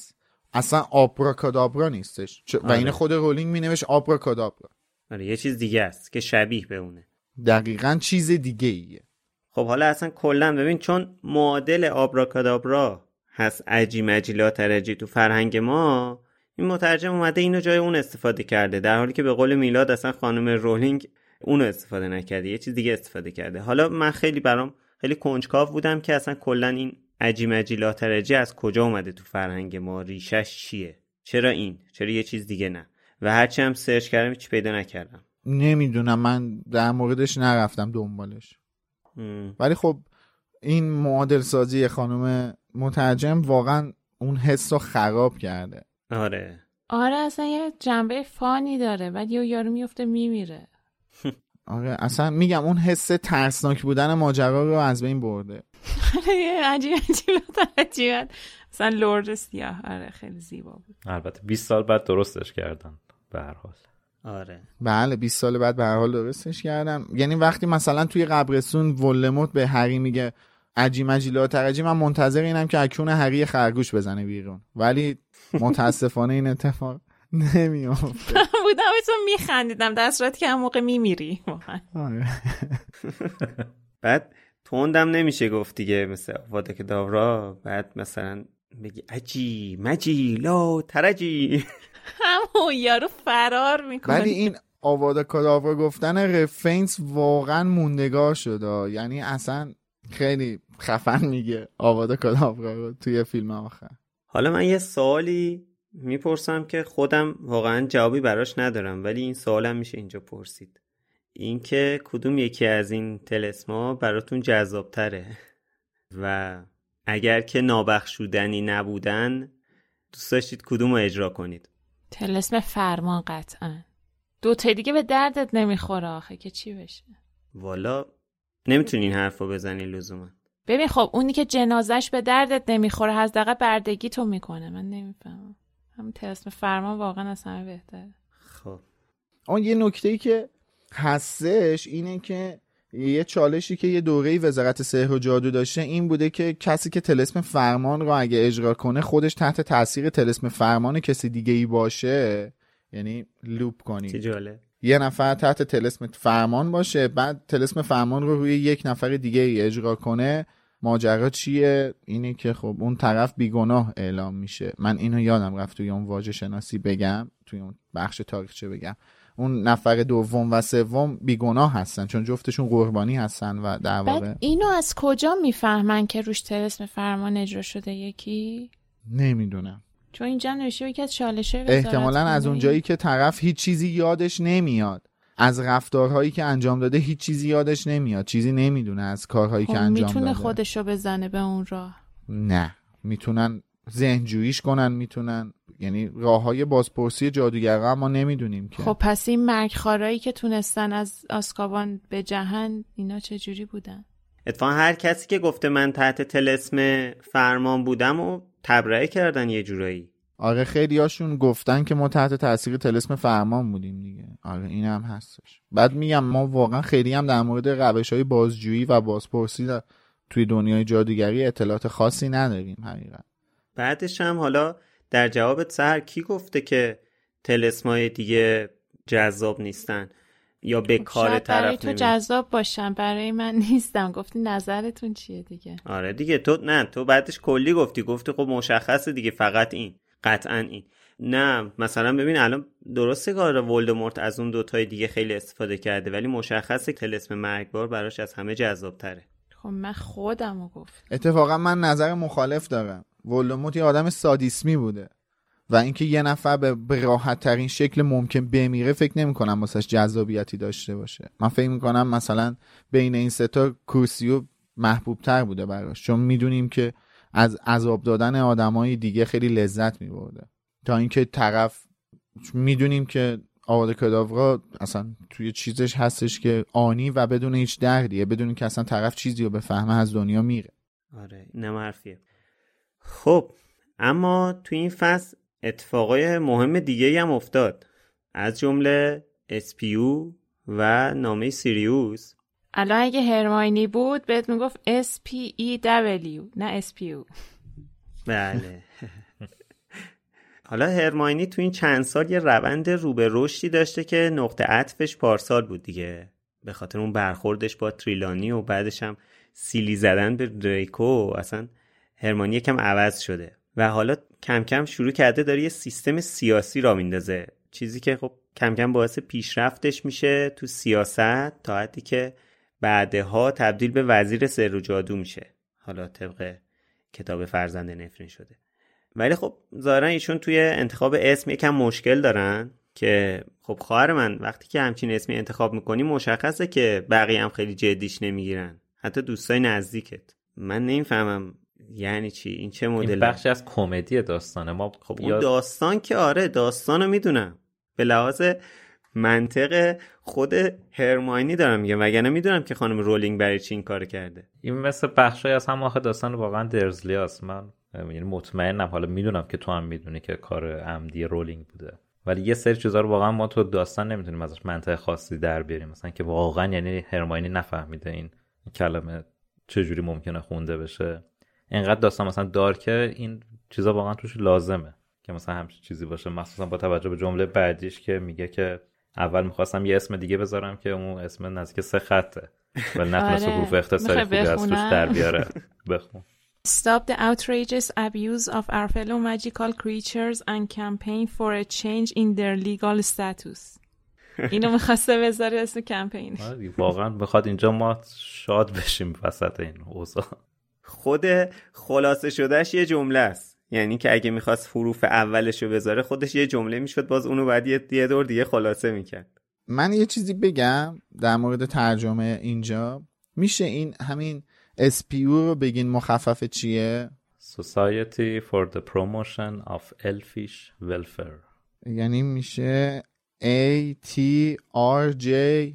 اصلا آبراکادابرا نیستش چ... آره. و این خود رولینگ مینوشت آبراکادابرا. آره یه چیز دیگه است که شبیه به اونه. دقیقاً چیز دیگه ایه. خب حالا اصلا کلا ببین چون معادل آبراکادابرا هست عجی مجی لا ترجی تو فرهنگ ما، این مترجم اومده اینو جای اون استفاده کرده، در حالی که به قول میلاد اصلا خانم رولینگ اونو استفاده نکرده، یه چیز دیگه استفاده کرده. حالا من خیلی برام خیلی کنجکاو بودم که اصلا کلا این عجی مجی لا ترجی از کجا اومده تو فرهنگ ما، ریشش چیه، چرا این، چرا یه چیز دیگه نه. و هرچی هم سرچ کردم هیچ پیدا نکردم. نمیدونم، من در موردش نرفتم دنبالش. ام. ولی خب این معادل سازی خانم مترجم واقعا اون حس رو خراب کرده. آره آره اصلا یه جنبه فانی داره، بعد یه یارو میفته میمیره. آره اصلا میگم اون حس ترسناک بودن ماجرا رو از بین برده. آره عجیب عجیب عجیب. مثلا لرد سیاه آره خیلی زیبا بود. البته بیست سال بعد درستش کردن به هر حال. آره بله بیست سال بعد به هر حال درستش کردن. یعنی وقتی مثلا توی قبرستون ولدمورت به هری میگه عجی مجی لا ترجی، من منتظر اینم که اکون هری خرگوش بزنه بیرون، ولی متاسفانه این اتفاق نمیافته. بودم ایتون میخندیدم در صورتی که هم موقع میمیری. بعد توندم نمیشه گفت دیگه، مثل آواده که داورا بعد مثلا بگی عجی مجی لا ترجی همون یارو فرار میکنه. ولی این آواده کداورا گفتن رفرنس واقعا موندگار شده، یعنی اصلا خیلی خفن میگه آواده کداورا رو توی فیلم آخر. حالا من یه سوالی میپرسم که خودم واقعا جوابی براش ندارم، ولی این سوالم میشه اینجا پرسید، این که کدوم یکی از این طلسما براتون جذابتره و اگر که نابخشودنی نبودن دوست داشتید کدوم رو اجرا کنید؟ طلسم فرمان قطعا. دو تا دیگه به دردت نمیخوره آخه که چی بشه. والا نمیتونی این حرف رو بزنی لزوما. ببین خب اونی که جنازش به دردت نمیخوره حداقل بردگی تو میکنه. من نمیفهمم، همون طلسم فرمان واقعا اصلا بهتره. خب اون یه نکته‌ای که هستش اینه که یه چالشی که یه دوره‌ای وزارت سحر و جادو داشته این بوده که کسی که طلسم فرمان رو اگه اجرا کنه خودش تحت تاثیر طلسم فرمان کسی دیگه‌ای باشه، یعنی لوپ کنی. جالب. یه نفر تحت طلسم فرمان باشه بعد طلسم فرمان رو روی یک نفر دیگه ای اجرا کنه، ماجرا چیه؟ اینه که خب اون طرف بیگناه اعلام میشه. من اینو یادم رفت توی اون واژه شناسی بگم، توی اون بخش تاریخچه بگم، اون نفر دوم و سوم بیگناه هستن چون جفتشون قربانی هستن و در واقع. بعد اینو از کجا میفهمن که روش طلسم فرمان اجرا شده یکی؟ نمیدونم، چون اینجا نوشته یکی از چالشه وزارت احتمالاً از اون جایی که طرف هیچ چیزی یادش نمیاد، از رفتارهایی که انجام داده هیچ چیزی یادش نمیاد، چیزی نمیدونه از کارهایی که انجام داده. میتونه خودشو بزنه به اون راه؟ نه، میتونن ذهنجوییش کنن، میتونن، یعنی راههای بازپرسی جادوگرها ما نمیدونیم که. خب پس این مرگخوارایی که تونستن از آزکابان به جهان اینا چه جوری بودن؟ اتفاقا هر کسی که گفته من تحت طلسم فرمان بودم و تبرئه کردن یه جورایی. آره خیلی هاشون گفتن که ما تحت تاثیر طلسم فرمان بودیم دیگه. آره این هم هستش. بعد میگم ما واقعا خیلی هم در مورد روش‌های بازجویی و بازپرسی توی دنیای جادوگری اطلاعات خاصی نداریم حقیقت. بعدش هم حالا در جوابت سحر کی گفته که طلسمای دیگه جذاب نیستن یا به کار طرف برای تو جذاب باشن، برای من نیستم. گفتی نظرتون چیه دیگه؟ آره دیگه تو نه، تو بعدش کلی گفتی گفتی خب مشخصه دیگه، فقط این، قطعا این. نه مثلا ببین الان درسته کار ولدمورت از اون دوتای دیگه خیلی استفاده کرده ولی مشخصه طلسم مرگبار براش از همه جذاب تره. خب من خودمو گفت. اتفاقا من نظر مخالف دارم. ولدمورت یه آدم سادیسمی بوده و اینکه یه نفر به راحت ترین شکل ممکن بمیره فکر نمی کنم واسش جذابیتی داشته باشه. من فکر می کنم مثلا بین این سه تا کورسیو محبوب تر بوده براش، چون میدونیم که از عذاب دادن آدمای دیگه خیلی لذت می برده، تا اینکه طرف میدونیم که آواده کداورا اصلا توی چیزش هستش که آنی و بدون هیچ دردیه، بدون که اصلا طرف چیزی رو بفهمه از دنیا میره. آره اینم حرفیه. خب اما توی این فصل اتفاقای مهم دیگه هم افتاد، از جمله اسپیو و نامه سیریوس. الان اگه هرماینی بود بهت میگفت اس پی ای دبلیو نه اسپیو. بله. حالا هرماینی تو این چند سال یه روند رو به رشدی داشته که نقطه عطفش پارسال بود دیگه، به خاطر اون برخوردش با تریلانی و بعدش هم سیلی زدن به دریکو. اصلا هرماینی یکم عوض شده و حالا کم کم شروع کرده داره یه سیستم سیاسی را میندازه، چیزی که خب کم کم باعث پیشرفتش میشه تو سیاست تا حدی که بعدها تبدیل به وزیر سر و جادو میشه، حالا طبق کتاب فرزند نفرین شده. ولی خب ظاهرا ایشون توی انتخاب اسم یکم مشکل دارن که خب خواهر من وقتی که همچین اسمی انتخاب میکنی مشخصه که بقیه هم خیلی جدیش نمیگیرن، حتی دوستای نزدیکت. من نمیفهمم یعنی چی، این چه مدل؟ این بخشی از کمدی داستانه. ما خب اون داستان که آره داستانو میدونم، به لحاظ منطق خود هرماینی دارم میگم، وگرنه میدونم که خانم رولینگ برای چی این کارو کرده. این مثل بخشی از هم آخه داستان واقعا درزلی است. من یعنی مطمئنم، حالا میدونم که تو هم میدونی که کار عمدی رولینگ بوده، ولی یه سری چیزا رو واقعا ما تو داستان نمیتونیم ازش منطق خاصی در بیاریم، مثلا که واقعا یعنی هرماینی نفهمیده این کلمه چجوری ممکنه خونده بشه. اینقدر داستان مثلا دارکه، این چیزا واقعا توش لازمه که مثلا همچین چیزی باشه، مخصوصا با توجه به جمله بعدیش که میگه که اول میخواستم یه اسم دیگه بذارم که اون اسم نزدیک سه خطه ولی نتونست حروف اختصاری خوبی از توش در بیاره. بخون. Stop the outrageous abuse of our fellow magical creatures and campaign for a change in their legal status. اینو میخواسته بذاره اسم کمپین. واقعا بخواد اینجا ما شاد بشیم وسط این اوضاع. خود خلاصه شدهش یه جمله است، یعنی که اگه میخواست حروف اولشو بذاره خودش یه جمله میشد، باز اونو بعد یه دور دیگه خلاصه میکرد. من یه چیزی بگم در مورد ترجمه اینجا. میشه این همین اس پی او رو بگین مخفف چیه؟ Society for the Promotion of Elfish Welfare. یعنی میشه A T R J.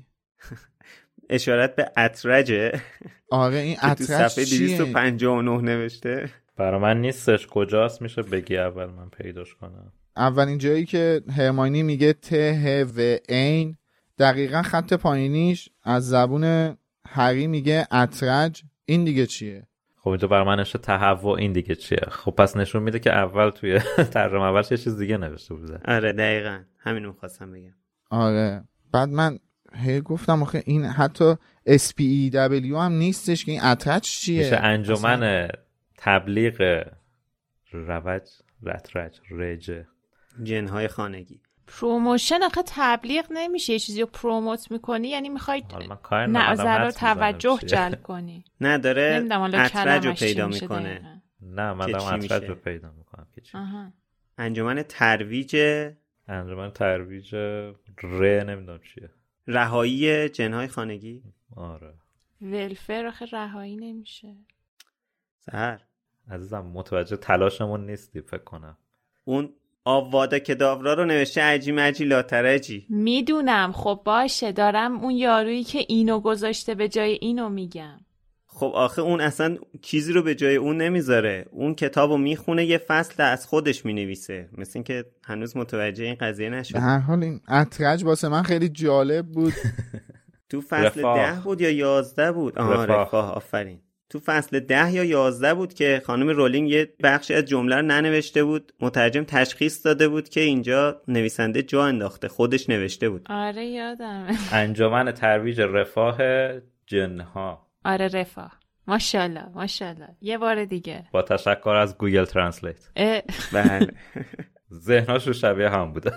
اشارت به اترجه. آره این اترج چیه؟ صفحه دویست و پنجاه و نه نوشته. برای من نیستش، کجاست؟ میشه بگی اول من پیداش کنم. اولین جایی که هرماینی میگه ته ه و این، دقیقا خط پایینیش از زبون هری میگه اترج. این دیگه چیه؟ خب اینجا برای من نشه تهوع، این دیگه چیه؟ خب پس نشون میده که اول توی ترجمه اولش یه چیز دیگه نوشته بوده. آره دقیقاً همینو می‌خواستم بگم. آره بعد من هی گفتم آخه این حتی اس پی ای دبلیو هم نیستش که این اترج چیه؟ میشه انجمن تبلیغ روج رترج رجه جنهای خانگی. پروموشن آخه تبلیغ نمیشه، یه چیزی رو پروموت میکنی یعنی میخوای نظر و توجه جلب کنی. نه داره اترج رو پیدا میکنه. نه من دارم اترج رو پیدا میکنم که چی. انجمن ترویج انجمن ترویج ر نمیدونم چیه، رهایی جنهای خانگی. آره ولفر آخه رهایی نمیشه. سهر عزیزم متوجه تلاشمون نیستی فکر کنم. اون آوادا کداورا رو نوشته عجی مجی لاترجی. میدونم خب باشه، دارم اون یارویی که اینو گذاشته به جای اینو میگم. خب آخه اون اصلا چیزی رو به جای اون نمیذاره، اون کتابو میخونه یه فصل از خودش مینویسه، مثل این که هنوز متوجه این قضیه نشد. به هر حال این اترج واسه من خیلی جالب بود. تو فصل ده بود یا یازده بود؟ آها رفاه، آفرین. تو فصل ده یا یازده بود که خانم رولینگ یه بخشی از جمله رو ننوشته بود، مترجم تشخیص داده بود که اینجا نویسنده جا انداخته، خودش نوشته بود. آره یادمه. انجمن ترویج رفاه جنها. آره رفاه. ماشاءالله ماشاءالله. یه بار دیگه با تشکر از گوگل ترنسلیت. بله ذهناش رو شبیه هم بوده.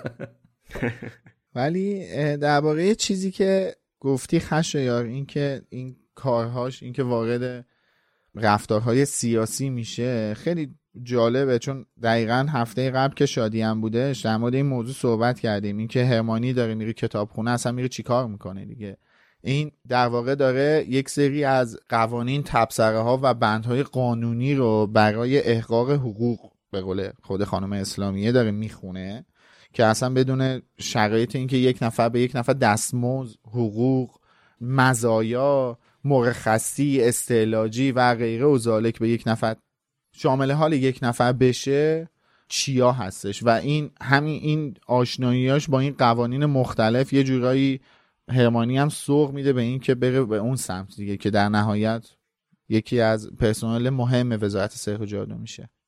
ولی درباره چیزی که گفتی خشایار، این که این کارهاش، این که وارد رفتارهای سیاسی میشه، خیلی جالبه، چون دقیقاً هفته قبل که شادی هم بودش در مورد این موضوع صحبت کردیم، این که هرمانی داره میره کتابخونه، اصلا میره چی کار میکنه دیگه. این در واقع داره یک سری از قوانین، تبصره ها و بندهای قانونی رو برای احقاق حقوق به قول خود خانم اسلامیه داره میخونه که اصلا بدون شرایط این که یک نفر به یک نفر دستمزد، حقوق، مزایا، مرخصی، استعلاجی و غیره و ذالک به یک نفر شامل حال یک نفر بشه چیا هستش. و این همین این آشناییاش با این قوانین مختلف یه جورایی هرمانی هم سوق میده به این که بره به اون سمت دیگه، که در نهایت یکی از پرسنل مهم وزارت سحر و جادو میشه.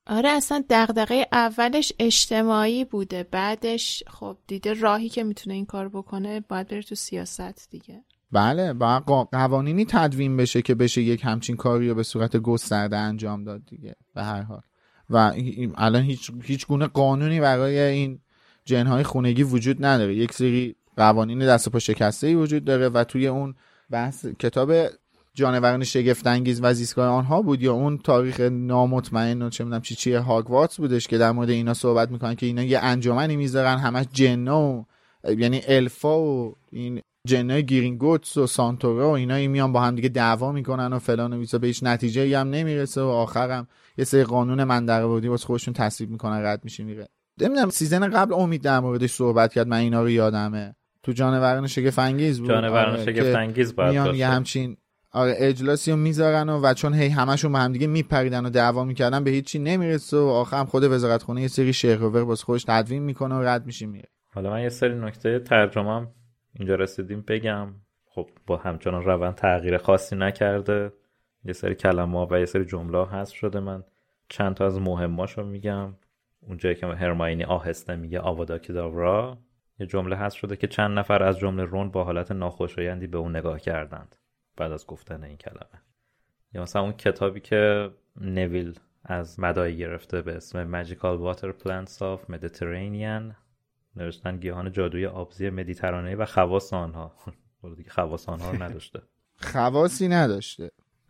آره اصلا دغدغه اولش اجتماعی بوده، بعدش خب دیده راهی که میتونه این کار بکنه باید بره تو سیاست دیگه. بله باید قوانینی تدوین بشه که بشه یک همچین کاری رو به صورت گسترده انجام داد دیگه به هر حال. و الان هیچ هیچ گونه قانونی برای این جنهای خونگی وجود نداره، یک سری قوانین دست و پا شکسته‌ای وجود داره و توی اون بحث کتاب جانوران شگفت انگیز و زیستگاه آنها بود یا اون تاریخ نامطمئن و چه میدونم چی چیه هاگوارتس بودش که در مورد اینا صحبت میکنن که اینا یه انجمنی میذارن همش جنا و یعنی الفا و این جنای گرینگوتس و سانتورا و اینا میان با هم دیگه دعوا میکنن و فلان و بیسا، به هیچ نتیجه‌ای هم نمیرسه و آخرم یه سری قانون منطقه‌وادی واسه خودشون تصویب میکنن رد میشه میره. نمیدونم سیزن قبل امید در موردش صحبت کرد، من اینا رو یادمه تو جانوران شگفت انگیز بود. جانوران شگفت انگیز باید میان یه همچین آره اجلاسی رو میذارن و, و چون هی همشون با هم دیگه میپریدن و دعوا میکردن به هیچی نمیرسه و آخرم خود وزارت خونه یه سری شهر و واسه خودش تدوین میکنه و رد میشه میره. حالا من یه سری نکته ترجمه‌ام اینجا رسیدیم بگم. خب با همچنان روند تغییر خاصی نکرده، یه سری کلمه‌ها و یه سری جمله‌ها حذف شده. من چند تا از مهماشو میگم. اونجایی که هرماینی آهسته میگه آوادا کداورا، یه جمله حذف شده که چند نفر از جمله رون با حالت ناخوشایندی به اون نگاه کردند بعد از گفتن این کلمه. یا مثلا اون کتابی که نویل از مدایی گرفته به اسم Magical Water Plants of Mediterranean، نوشتن گیاهان جادویی آبزی مدیترانه‌ای و خواص آنها. ولی دیگه خواص آنها رو نداشته. خواصی نداشته.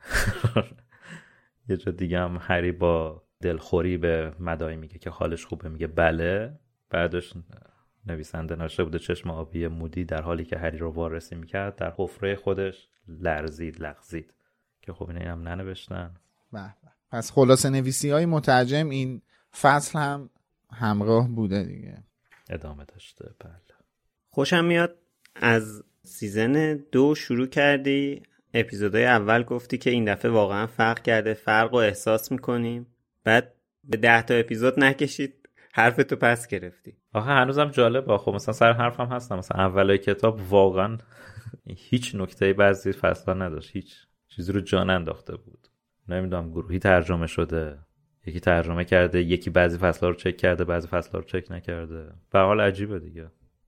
یه جا دیگه هم هری با دلخوری به مدایی میگه که حالش خوبه، میگه بله. بعدش نویسنده نوشته بوده چشم آبی مودی در حالی که هری رو وارسی میکرد در حفره خودش لرزید لغزید، که خب اینه هم ننوشتن. بله. پس خلاصه نویسی های مترجم این فصل هم همراه بوده دیگه، ادامه داشته. بله خوشم میاد از سیزن دو شروع کردی، اپیزودهای اول گفتی که این دفعه واقعا فرق کرده، فرق رو احساس میکنیم، بعد به ده تا اپیزود نکشید حرفتو پس گرفتی. آخه هنوزم جالبه. خب مثلا سر حرفم هستم، مثلا اولای کتاب واقعا هیچ نکته‌ای بعضی فصلا نداشت، هیچ چیزی رو جا انداخته بود. نمیدونم گروهی ترجمه شده، یکی ترجمه کرده، یکی بعضی فصل‌ها رو چک کرده بعضی فصل‌ها رو چک نکرده. به حال عجیبه دیگه.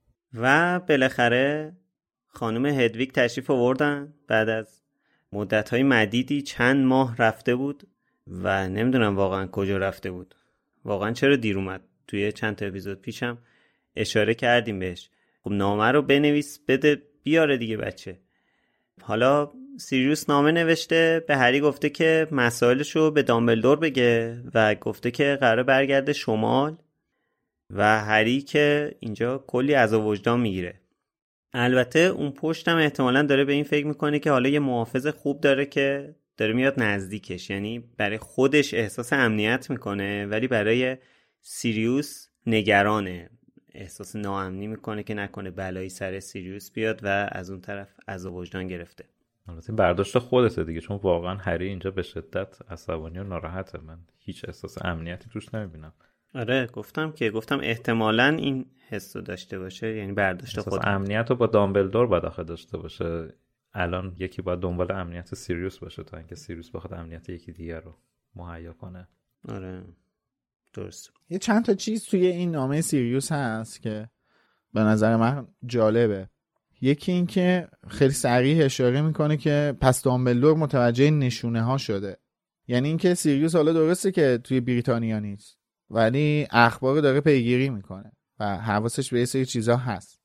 و بالاخره خانم هدویگ تشریف آوردن بعد از مدت‌های مدیدی، چند ماه رفته بود و نمیدونم واقعا کجا رفته بود، واقعا چرا دیر اومد. توی چند تا اپیزود پیشم اشاره کردیم بهش. خب نامه رو بنویس بده بیاره دیگه بچه. حالا سیریوس نامه نوشته به هری، گفته که مسائلشو به دامبلدور بگه و گفته که قراره برگرده شمال و هری که اینجا کلی عذاب وجدان میگیره. البته اون پشتم احتمالاً داره به این فکر میکنه که حالا یه محافظ خوب داره که داره میاد نزدیکش، یعنی برای خودش احساس امنیت میکنه ولی برای سیریوس نگرانه، احساس ناامنی میکنه که نکنه بلایی سر سیریوس بیاد و از اون طرف عذاب وجدان گرفته. البته برداشت خودته دیگه، چون واقعا هری اینجا به شدت عصبانی و ناراحته. من هیچ احساس امنیتی توش نمیبینم. آره گفتم که گفتم احتمالاً این حسو داشته باشه، یعنی برداشت خودت. احساس امنیت رو با دامبلدور باید آخه داشته باشه. الان یکی باید دنبال امنیت سیریوس باشه تا اینکه سیریوس بخواد امنیت یکی دیگر رو مهیا کنه. آره درست. یه چند تا چیز توی این نامه سیریوس هست که به نظر من جالبه. یکی این که خیلی صریح اشاره میکنه که پس دامبلدور متوجه نشونه ها شده، یعنی اینکه سیریوس حالا درسته که توی بریتانیا نیست ولی اخبار داره پیگیری میکنه و حواسش به یه سری چیزا هست.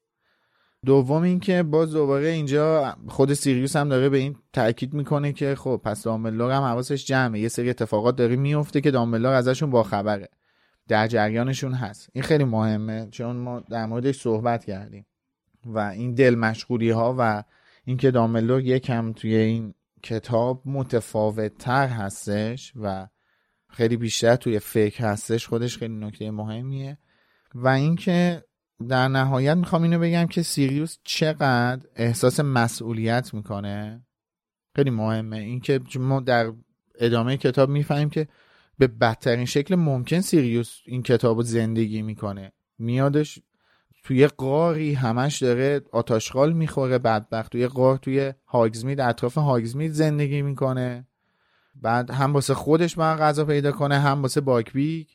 دوم این که باز دوباره اینجا خود سیریوس هم داره به این تاکید میکنه که خب پس دامبلدور هم حواسش جمعه، یه سری اتفاقات داره میفته که دامبلدور ازشون باخبره، در جریانشون هست. این خیلی مهمه چون ما در موردش صحبت کردیم و این دل مشغولی ها و اینکه دامبلدور یکم توی این کتاب متفاوت تر هستش و خیلی بیشتر توی فکر هستش، خودش خیلی نکته مهمیه. و اینکه در نهایت میخوام اینو بگم که سیریوس چقدر احساس مسئولیت میکنه خیلی مهمه. اینکه ما در ادامه کتاب میفهمیم که به بدترین شکل ممکن سیریوس این کتابو زندگی میکنه، میادش توی غاری همش داره آتشغال میخوره، بدبخت توی غار توی هاگزمید، اطراف هاگزمید زندگی میکنه بعد هم واسه خودش باید غذا پیدا کنه، هم واسه باکبیک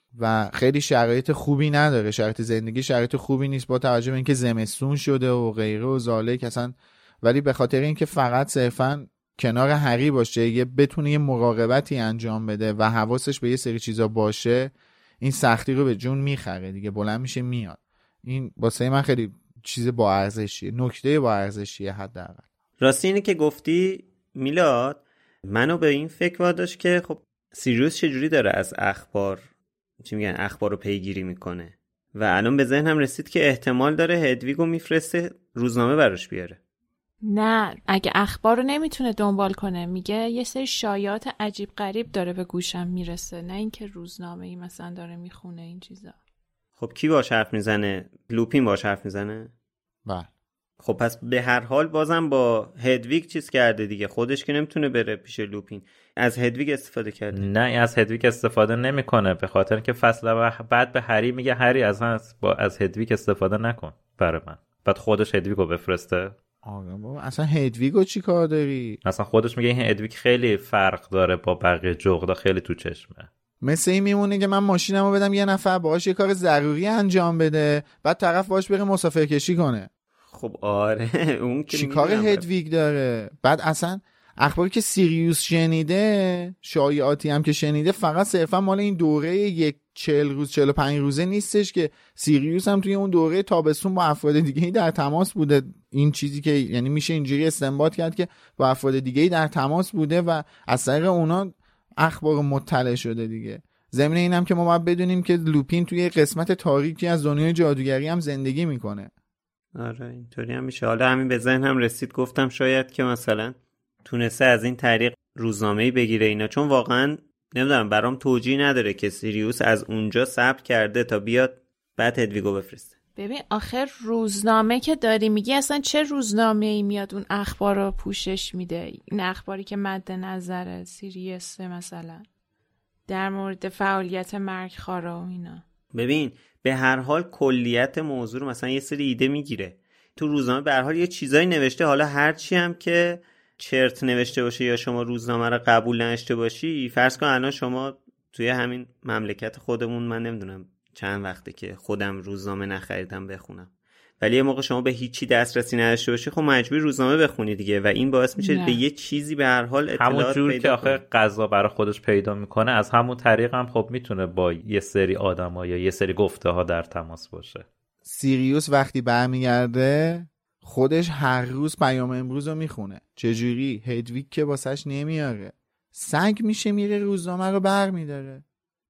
و خیلی شرایط خوبی نداره، شرایط زندگی شرایط خوبی نیست با توجه به اینکه زمستون شده و غیره و ذالک اصلا. ولی به خاطر اینکه فقط صرفاً کنار هری باشه، یه بتونه یه مراقبتی انجام بده و حواسش به یه سری چیزا باشه، این سختی رو به جون میخره دیگه، بلند میشه میاد. این واسه من خیلی چیز با ارزشیه، نکته با ارزشیه حداقل. راستی اینه که گفتی میلاد، منو به این فکر واداشت که خب سیریوس چجوری داره از اخبار چی میگن اخبار رو پیگیری میکنه و الان به ذهنم رسید که احتمال داره هدویگو میفرسته روزنامه براش بیاره. نه، اگه اخبار رو نمیتونه دنبال کنه، میگه یه سری شایعات عجیب غریب داره به گوشم میرسه، نه اینکه روزنامه‌ای مثلا داره میخونه این چیزا. خب کی باش حرف میزنه؟ لوپین باش حرف میزنه؟ بله. خب پس به هر حال بازم با هدویگ چیز کرده دیگه، خودش که نمیتونه بره پیش لوپین، از هدویگ استفاده کرده. نه از هدویگ استفاده نمیکنه، به خاطر که فصل بعد به هری میگه هری از از با از هدویگ استفاده نکن برای من، بعد خودش هدویگو بفرسته. آره بابا اصلا هدویگو چی کار داری؟ اصلا خودش میگه این هدویگ خیلی فرق داره با بقیه جغدا، خیلی تو چشمه. مثل این میمونه که من ماشینمو بدم یه نفر باهاش یه کار ضروری انجام بده، بعد طرف باهاش بره مسافر کشی کنه. خب آره اون که چی کار هدویگ داره؟ بعد اصلا اخباری که سیریوس شنیده، شایعاتی هم که شنیده، فقط صرفا مال این دوره یک چهل روز چهل و پنج روزه نیستش که سیریوس هم توی اون دوره تابستون با افراد دیگه‌ای در تماس بوده. این چیزی که یعنی میشه اینجوری استنباط کرد که با افراد دیگه‌ای در تماس بوده و از طریق اونا اخبار مطلع شده دیگه. ضمن اینم که ما باید بدونیم که لوپین توی قسمت تاریکی از دنیای جادوگری هم زندگی میکنه. آره اینطوری هم میشه. حالا همین به ذهنم رسید، گفتم شاید که مثلا تونسته از این طریق روزنامه‌ای بگیره اینا، چون واقعا نمیدونم برام توجیه نداره که سیریوس از اونجا صبر کرده تا بیاد بعد هدویگو بفرسته. ببین آخر روزنامه که داری میگی، اصلا چه روزنامه‌ای میاد اون اخبار رو پوشش میده؟ این اخباری که مد نظر سیریوس مثلا در مورد فعالیت مرگخوارا و اینا. ببین به هر حال کلیت موضوع رو مثلا یه سری ایده میگیره تو روزنامه، به هر حال یه چیزایی نوشته، حالا هر چی هم که چرت نوشته باشه یا شما روزنامه رو قبول نشته باشی، فرض کن الان شما توی همین مملکت خودمون، من نمیدونم چند وقته که خودم روزنامه نخریدم بخونم، ولی یه موقع شما به هیچی دسترسی نداشته باشی، خب مجبوری روزنامه بخونی دیگه و این باعث میشه نه. به یه چیزی به هر حال اطلاعات همون جور که آخه کنه. قضا برای خودش پیدا میکنه، از همون طریق هم خب میتونه با یه سری آدم‌ها یا یه سری گفته ها در تماس باشه. سیریوس وقتی برمیگرده خودش هر روز پیام امروز رو میخونه. چجوری؟ هدویگ که واسش نمیاره، سگ میشه میره روزنامه رو برمیداره.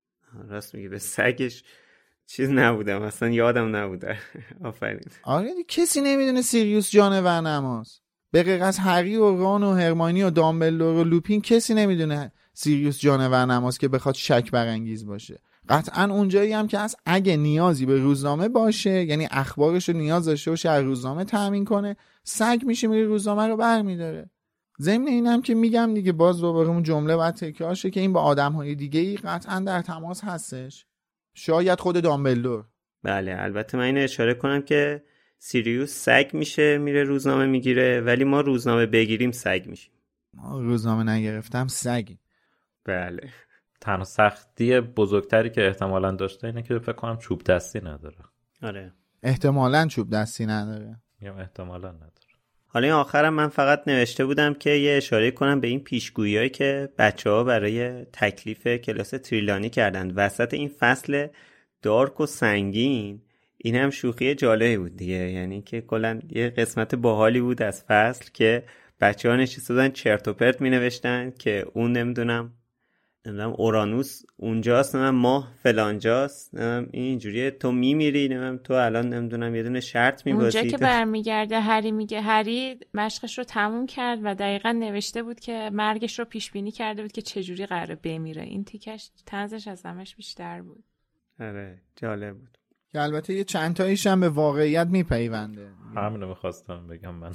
راست میگه، به سگش چیز نبودم اصلا، یادم نبوده. آفرین. آره کسی نمیدونه سیریوس جانور نماست به غیر از هری و رون و هرماینی و دامبلدور و لوپین. کسی نمیدونه سیریوس جانور نماست که بخواد شک برانگیز باشه. قطعا اونجایی هم که از اگه نیازی به روزنامه باشه، یعنی اخبارش رو نیاز داشته باشه از روزنامه تامین کنه، سگ میشه میره روزنامه رو برمیداره. ضمن اینم که میگم دیگه، باز دوباره اون جمله باید تکرار شه که این با آدم‌های دیگه‌ای قطعا در تماس هستش، شاید خود دامبلدور. بله البته من اینو اشاره کنم که سیریوس سگ میشه میره روزنامه میگیره، ولی ما روزنامه بگیریم سگ میشیم. ما روزنامه نگرفتم سگیم. بله. تنها سختی بزرگتری که احتمالاً داشته اینه که فکر کنم چوب دستی نداره. آره احتمالاً چوب دستی نداره یا احتمالاً نداره. حالا این آخرم من فقط نوشته بودم که یه اشاره کنم به این پیشگویی‌هایی که بچه‌ها برای تکلیف کلاس تریلانی کردن وسط این فصل دارک و سنگین. این هم شوخی جالبی بود دیگه، یعنی که کلاً یه قسمت باحالی بود از فصل که بچه‌ها نشسته بودن چرت و پرت می‌نوشتن که اون نمیدونم نمیدونم اورانوس اونجاست، نمیدونم ماه فلانجاست، نمیدونم اینجوریه، تو میمیری، نمیدونم تو الان نمیدونم یه دونه شرط میبازی. اونجا که برمیگرده هری میگه هری مشقش رو تموم کرد و دقیقاً نوشته بود که مرگش رو پیش بینی کرده بود که چجوری قراره بمیره. این تیکش طنزش از همش بیشتر بود. آره جالب بود که البته یه چند تاییش هم به واقعیت میپیونده. همین رو میخواستم بگم من.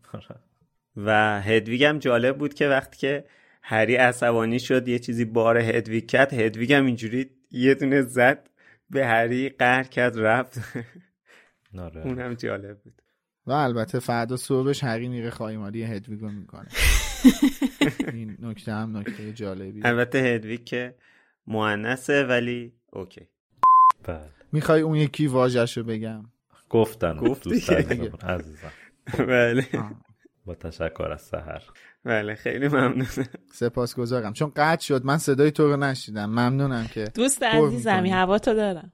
و هدویگ هم جالب بود که وقتی که هری عصبانی شد یه چیزی بار هدویگ کرد، هدویگ هم اینجوری یه دونه زد به هری، قهر کرد رفت. اونم جالب بود. و البته فردا صبحش هری میره خایمالی هدویگو میکنه. این نکته هم نکته جالبی. البته هدویگ که مؤنثه ولی اوکی. بله. میخوای اون یکی واژه‌شو بگم؟ گفتن دوست عزیزم. بله. با تشکر از سحر. بله خیلی ممنونم. سپاسگزارم چون قطع شد من صدای تو رو نشیدم. ممنونم که دوست عزیزمی هوا تو دارم.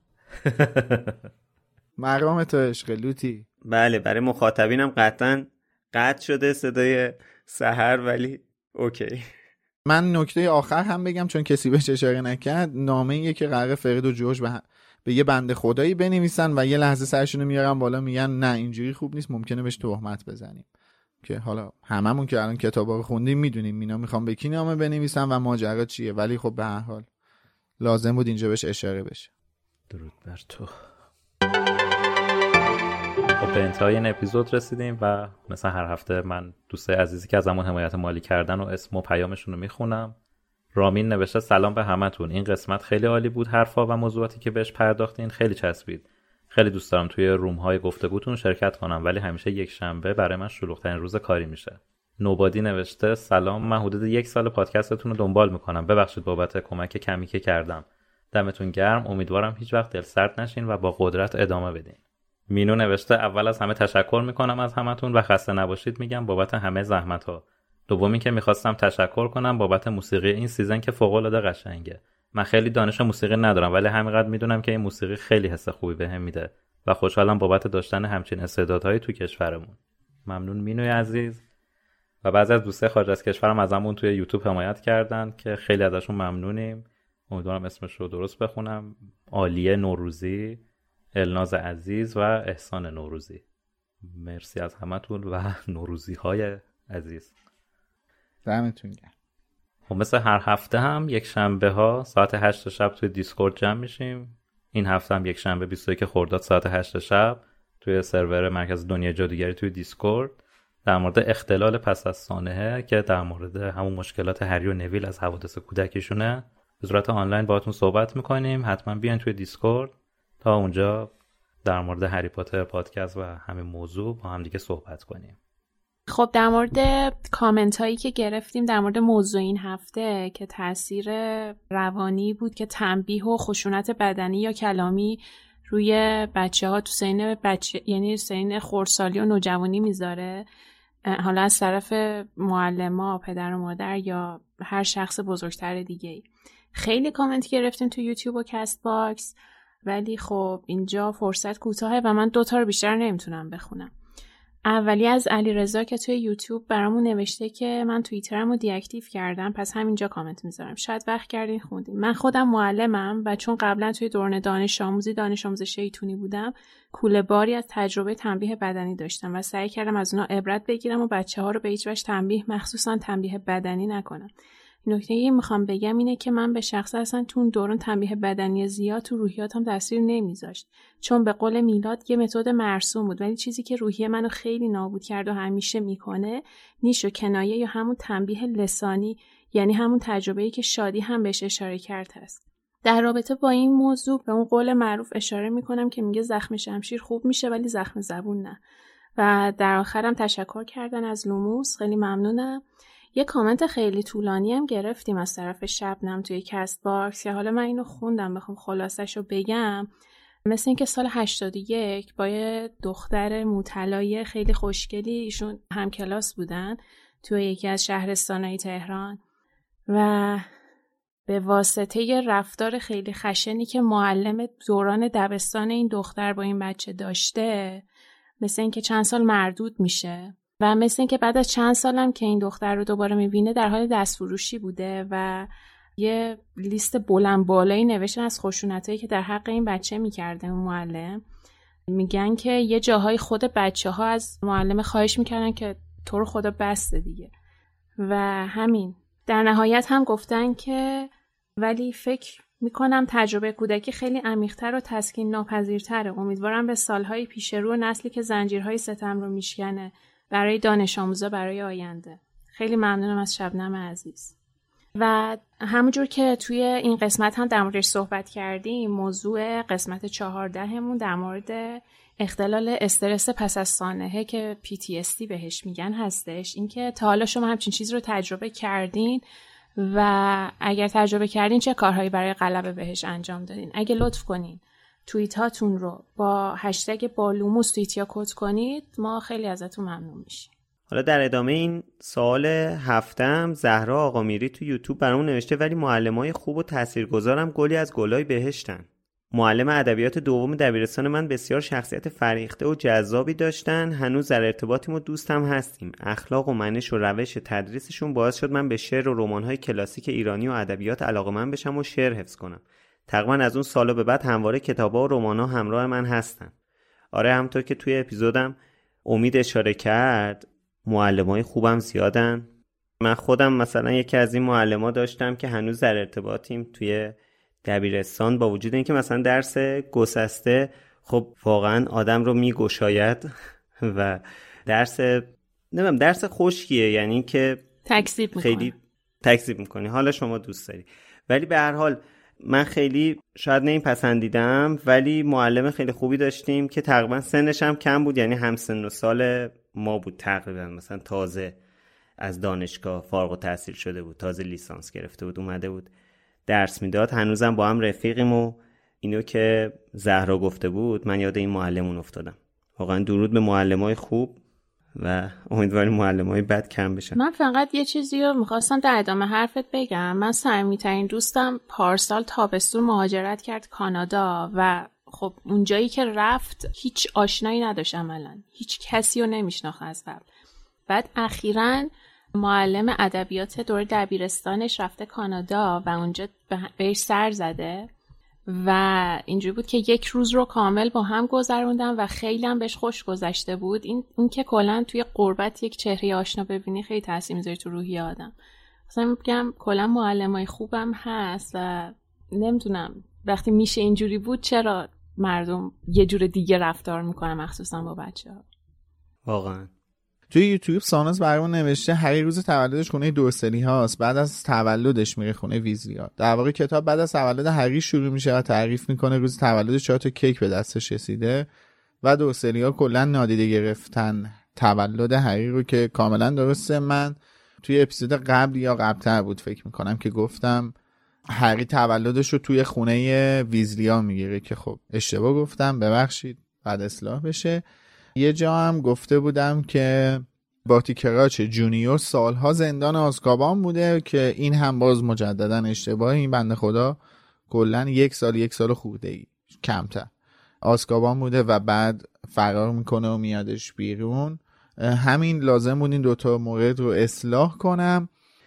مرام تو عشق لوتی. بله برای مخاطبینم قطعا قطع شده صدای سحر ولی اوکی. من نکته آخر هم بگم چون کسی بهش اشاره نکرد. نامه‌ایه که قراره فرید و جوش به به یه بنده خدایی بنویسن و یه لحظه سرشونو میارن بالا میگن نه اینجوری خوب نیست، ممکنه بهش تهمت بزنیم. که حالا هممون که الان کتابا رو خوندیم میدونیم اینا میخوام به کی نامه بنویسن و ماجرا چیه، ولی خب به هر حال لازم بود اینجا بهش اشاره بشه. درود بر تو. خب به انتهای این اپیزود رسیدیم و مثلا هر هفته من دوستای عزیزی که ازمون حمایت مالی کردن و اسم و پیامشون رو میخونم. رامین نوشته سلام به همتون، این قسمت خیلی عالی بود، حرفا و موضوعاتی که بهش پرداختین خیلی چسبید. خیلی دوست دارم توی روم های گفتگوتون شرکت کنم ولی همیشه یک شنبه برای من شلوغ‌ترین روز کاری میشه. نوبادی نوشته سلام، من حدود یک سال پادکستتون رو دنبال میکنم، ببخشید بابت کمک کمی که کردم. دمتون گرم، امیدوارم هیچ وقت دل سرد نشین و با قدرت ادامه بدین. مینو نوشته اول از همه تشکر میکنم از همتون و خسته نباشید میگم بابت همه زحمت‌ها. دومی که میخواستم تشکر کنم بابت موسیقی این سیزن که فوق‌العاده قشنگه. من خیلی دانش موسیقی ندارم ولی همینقدر میدونم که این موسیقی خیلی حس خوبی بهم میده و خوشحالم بابت داشتن همچین استعدادهایی تو کشورمون. ممنون مینوی عزیز. و بعضی از دوستای خارج از کشورم ازمون توی یوتیوب حمایت کردن که خیلی ازشون ممنونیم. امیدوارم اسمش رو درست بخونم. عالیه نوروزی، الناز عزیز و احسان نوروزی. مرسی از همتون و نوروزی‌های عزیز. دمتون گرم. خب مثل هر هفته هم یک شنبه ها ساعت هشت شب توی دیسکورد جمع میشیم. این هفته هم یک شنبه بیست و یک خرداد ساعت هشت شب توی سرور مرکز دنیای جادوگری توی دیسکورد در مورد اختلال پس از سانحه که در مورد همون مشکلات هری و نویل از حوادث کودکیشونه به صورت آنلاین باهاتون صحبت میکنیم. حتما بیاین توی دیسکورد تا اونجا در مورد هری پاتر پادکست و همین موضوع با هم دیگه صحبت کنیم. خب در مورد کامنت هایی که گرفتیم در مورد موضوع این هفته که تاثیر روانی بود که تنبیه و خشونت بدنی یا کلامی روی بچه ها تو سین بچه یعنی سین خردسالی و نوجوانی میذاره، حالا از طرف معلما، پدر و مادر یا هر شخص بزرگتر دیگه. خیلی کامنت گرفتیم تو یوتیوب و کست باکس ولی خب اینجا فرصت کوتاهه و من دوتا رو بیشتر نمیتونم بخونم. اولی از علیرضا که توی یوتیوب برامون نوشته که من توییترمو دی اکتیو کردم پس همینجا کامنت میذارم، شاید وقت کردین خوندین. من خودم معلمم و چون قبلا توی دوران دانش آموزی دانش آموز شیطونی بودم کوله باری از تجربه تنبیه بدنی داشتم و سعی کردم از اونا عبرت بگیرم و بچه‌ها رو به هیچ وجه تنبیه مخصوصا تنبیه بدنی نکنم. نکته‌ای میخوام بگم اینه که من به شخص اصلا تو اون دوران تنبیه بدنی زیاد تو روحیاتم تاثیر نمیذاشت، چون به قول میلاد یه متد مرسوم بود ولی چیزی که روحیه منو خیلی نابود کرد و همیشه میکنه نیش و کنایه یا همون تنبیه لسانی، یعنی همون تجربه‌ای که شادی هم بهش اشاره کرد هست. در رابطه با این موضوع به اون قول معروف اشاره میکنم که میگه زخم شمشیر خوب میشه ولی زخم زبون نه. و در آخرم تشکر کردن از لوموس، خیلی ممنونم. یه کامنت خیلی طولانی هم گرفتیم از طرف شبنم توی کست باکس که حالا من اینو خوندم بخوام خلاصش رو بگم. مثل این که سال هشتاد و یک با یه دختر موطلای خیلی خوشگلی ایشون هم کلاس بودن توی یکی از شهرستانهای تهران و به واسطه رفتار خیلی خشنی که معلم دوران دبستان این دختر با این بچه داشته مثل این که چند سال مردود میشه و مثل این که بعد از چند سالم که این دختر رو دوباره میبینه در حال دستفروشی بوده و یه لیست بلند بالایی نوشتن از خشونتایی که در حق این بچه میکرده اون معلم. میگن که یه جاهای خود بچه ها از معلم خواهش میکردن که تو رو خدا بسته دیگه و همین. در نهایت هم گفتن که ولی فکر میکنم تجربه کودکی خیلی عمیق‌تر و تسکین ناپذیرتره. امیدوارم به سالهای پیش رو نسلی که زنجیرهای ستم رو میشکنه برای دانش آموزا برای آینده. خیلی ممنونم از شبنم عزیز. و همونجور که توی این قسمت هم در موردش صحبت کردیم، موضوع قسمت چهاردهمون در مورد اختلال استرس پس از سانحه که پی تی اس دی بهش میگن هستش. اینکه تا حالا شما همچین چیز رو تجربه کردین و اگر تجربه کردین چه کارهایی برای غلبه بهش انجام دادین؟ اگه لطف کنین توییت هاتون رو با هشتگ بالوموس توییت یا کد کنید، ما خیلی ازتون ممنون میشیم. حالا در ادامه این سوال هفتم، زهرا آقامیری تو یوتیوب برامون نوشته ولی معلمای خوب و تاثیرگذارم گلی از گلای بهشتن. معلم ادبیات دوم دبیرستان من بسیار شخصیت فریخته و جذابی داشتن. هنوز در ارتباطیم و دوستم هستیم. اخلاق و منش و روش تدریسشون باعث شد من به شعر و رمان‌های کلاسیک ایرانی و ادبیات علاقه‌مند بشم و شعر حفظ کنم. تقریبا از اون سالا به بعد همواره کتابا و رمان‌ها همراه من هستن. آره، همونطور که توی اپیزودم امید اشاره کرد، معلمای خوبم زیادن. من خودم مثلا یکی از این معلما داشتم که هنوز در ارتباطیم توی دبیرستان، با وجود اینکه مثلا درس گسسته خب واقعا آدم رو میگشاید و درس نمیدونم درس خشکیه، یعنی که تکذیب میکنه، خیلی تکذیب میکنی، حالا شما دوست داری، ولی به هر حال من خیلی شاید نمیپسندیدم، ولی معلم خیلی خوبی داشتیم که تقریبا سنش هم کم بود، یعنی هم سن و سال ما بود تقریبا، مثلا تازه از دانشگاه فارغ التحصیل شده بود، تازه لیسانس گرفته بود، اومده بود درس میداد. هنوزم با هم رفیقیم و اینو که زهرا گفته بود من یاد این معلمون افتادم. واقعا درود به معلمای خوب و امیدواریم معلمای بد کم بشن. من فقط یه چیزی رو میخواستم در ادامه حرفت بگم. من صمیمی‌ترین دوستم پارسال تابستون مهاجرت کرد کانادا و خب اونجایی که رفت هیچ آشنایی نداشت، عملاً هیچ کسی رو نمیشناخت از قبل. بعد اخیراً معلم ادبیات دوره دبیرستانش رفته کانادا و اونجا بهش سر زده و اینجوری بود که یک روز رو کامل با هم گذروندم و خیلی هم بهش خوش گذشته بود. این اون که کلا توی غربت یک چهره آشنا ببینی خیلی تاثیر میذاره تو روحیه آدم. مثلا میگم کلا معلمای خوبم هست و نمیدونم وقتی میشه اینجوری بود چرا مردم یه جور دیگه رفتار میکنن، مخصوصا با بچه‌ها. واقعا توی یوتیوب ساناز برامون نوشته هری روز تولدش خونه دورسلی هاست، بعد از تولدش میره خونه ویزلی ها. در واقع کتاب بعد از تولد هری شروع میشه و تعریف میکنه روز تولدش چهار تا کیک به دستش رسیده و دورسلی ها کلا نادیده گرفتن تولد هری رو، که کاملا درسته. من توی اپیزود قبل یا قبلتر بود فکر میکنم که گفتم هری تولدش رو توی خونه ویزلی ها میگیره، که خب اشتباه گفتم، ببخشید، بعد اصلاح بشه. یه جا هم گفته بودم که بارتی کراچ جونیور سالها زندان آزکابان بوده، که این هم باز مجددا اشتباه. این بنده خدا کلا یک سال یک سال خورده ای کمتر آزکابان بوده و بعد فرار میکنه و میادش بیرون. همین لازم بود این دوتا مورد رو اصلاح کنم.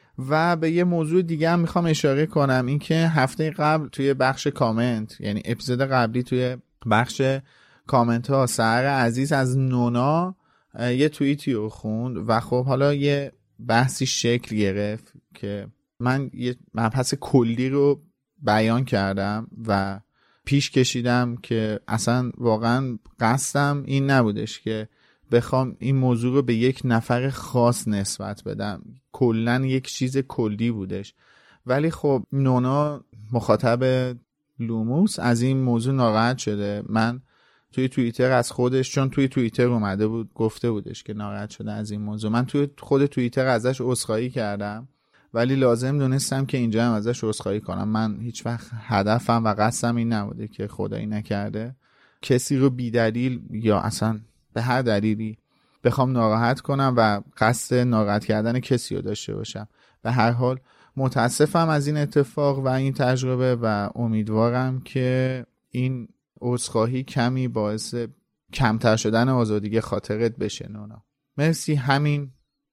و به یه موضوع دیگه هم میخوام اشاره کنم، این که هفته قبل توی بخش کامنت، یعنی اپیزود قبلی توی بخش کامنت ها، سحر عزیز از نونا یه توییتی رو خوند و خب حالا یه بحثی شکل گرفت که من یه مبحث کلی رو بیان کردم و پیش کشیدم که اصلا واقعا قصدم این نبودش که بخوام این موضوع رو به یک نفر خاص نسبت بدم، کلن یک چیز کلی بودش. ولی خب نونا مخاطب لوموس از این موضوع ناراحت شده. من توی توییتر از خودش، چون توی توییتر اومده بود گفته بودش که ناراحت شده از این موضوع، من توی خود توییتر ازش عذرخواهی کردم، ولی لازم دونستم که اینجا هم ازش عذرخواهی کنم. من هیچ وقت هدفم و قصدم این نبوده که خدایی نکرده کسی رو بی دلیل یا اصلا به هر دلیلی بخوام ناراحت کنم و قصد ناراحت کردن کسی رو داشته باشم. به هر حال متاسفم از این اتفاق و این تجربه و امیدوارم که این عذرخواهی کمی باعث کمتر شدن آزادگی خاطرت بشه نونا. مرسی، همین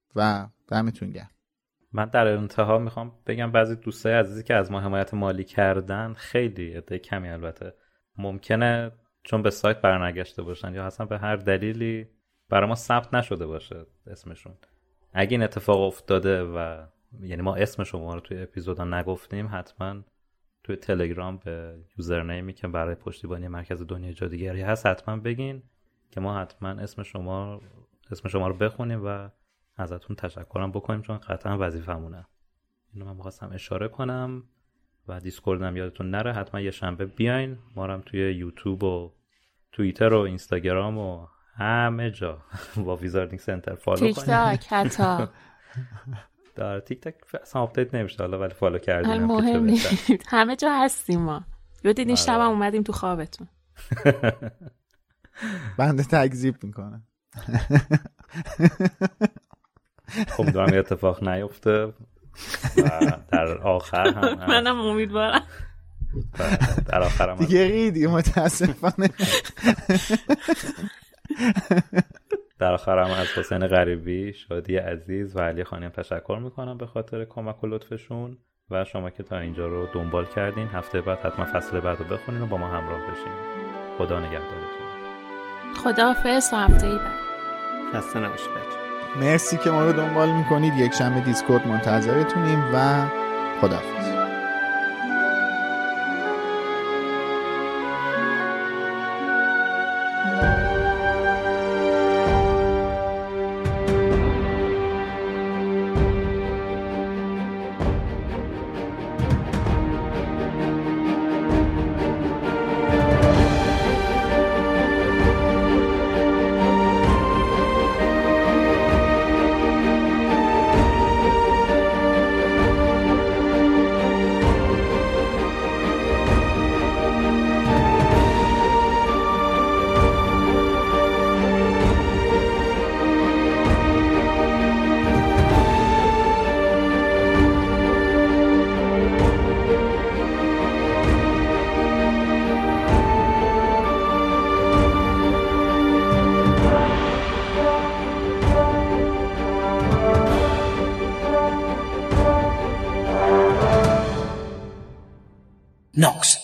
و دمتون گرم. من در انتها میخوام بگم بعضی دوستای عزیزی که از ما حمایت مالی کردن، خیلی عده کمی البته، ممکنه چون به سایت برنگشته باشن یا اصلا به هر دلیلی برای ما ثبت نشده باشه اسمشون. اگه این اتفاق افتاده و یعنی ما اسم شما رو توی اپیزودا نگفتیم، حتما توی تلگرام به یوزرنیمی که برای پشتیبانی مرکز دنیای جادوگری هست حتما بگین که ما حتما اسم شما اسم شما رو بخونیم و ازتون تشکرم بکنیم، چون قطعا وظیفمونه. اینو من می‌خواستم اشاره کنم. و دیسکوردم یادتون نره حتما یه شنبه بیاین، ما رو هم توی یوتیوب و توییتر و اینستاگرام و همه جا با ویزاردینگ سنتر فالو کنید. تیک تاک حتی در تیک تاک اصلا آپدیت نمیشه حالا، ولی فالو کردیم مهم نیست. همه جا هستیم ما. یه دیدین شب هم اومدیم تو خوابتون. بنده تکذیب میکنم. خب دارم اتفاق نیفته و در آخر هم منم امیدوارم در آخر هم دیگه ریدی متاسفانه. در آخر هم از حسین غریبی، شادی عزیز و علی خانم تشکر میکنم به خاطر کمک و لطفشون و شما که تا اینجا رو دنبال کردین. هفته بعد حتما فصل بعد رو بخونین و با ما همراه بشین. خدا نگهدارتون. خداحافظ تا هفته بعد. خسته نباشید بچه‌ها. مرسی که ما رو دنبال میکنید. یک شنبه دیسکورد منتظرتونیم و خداحافظ. Knox.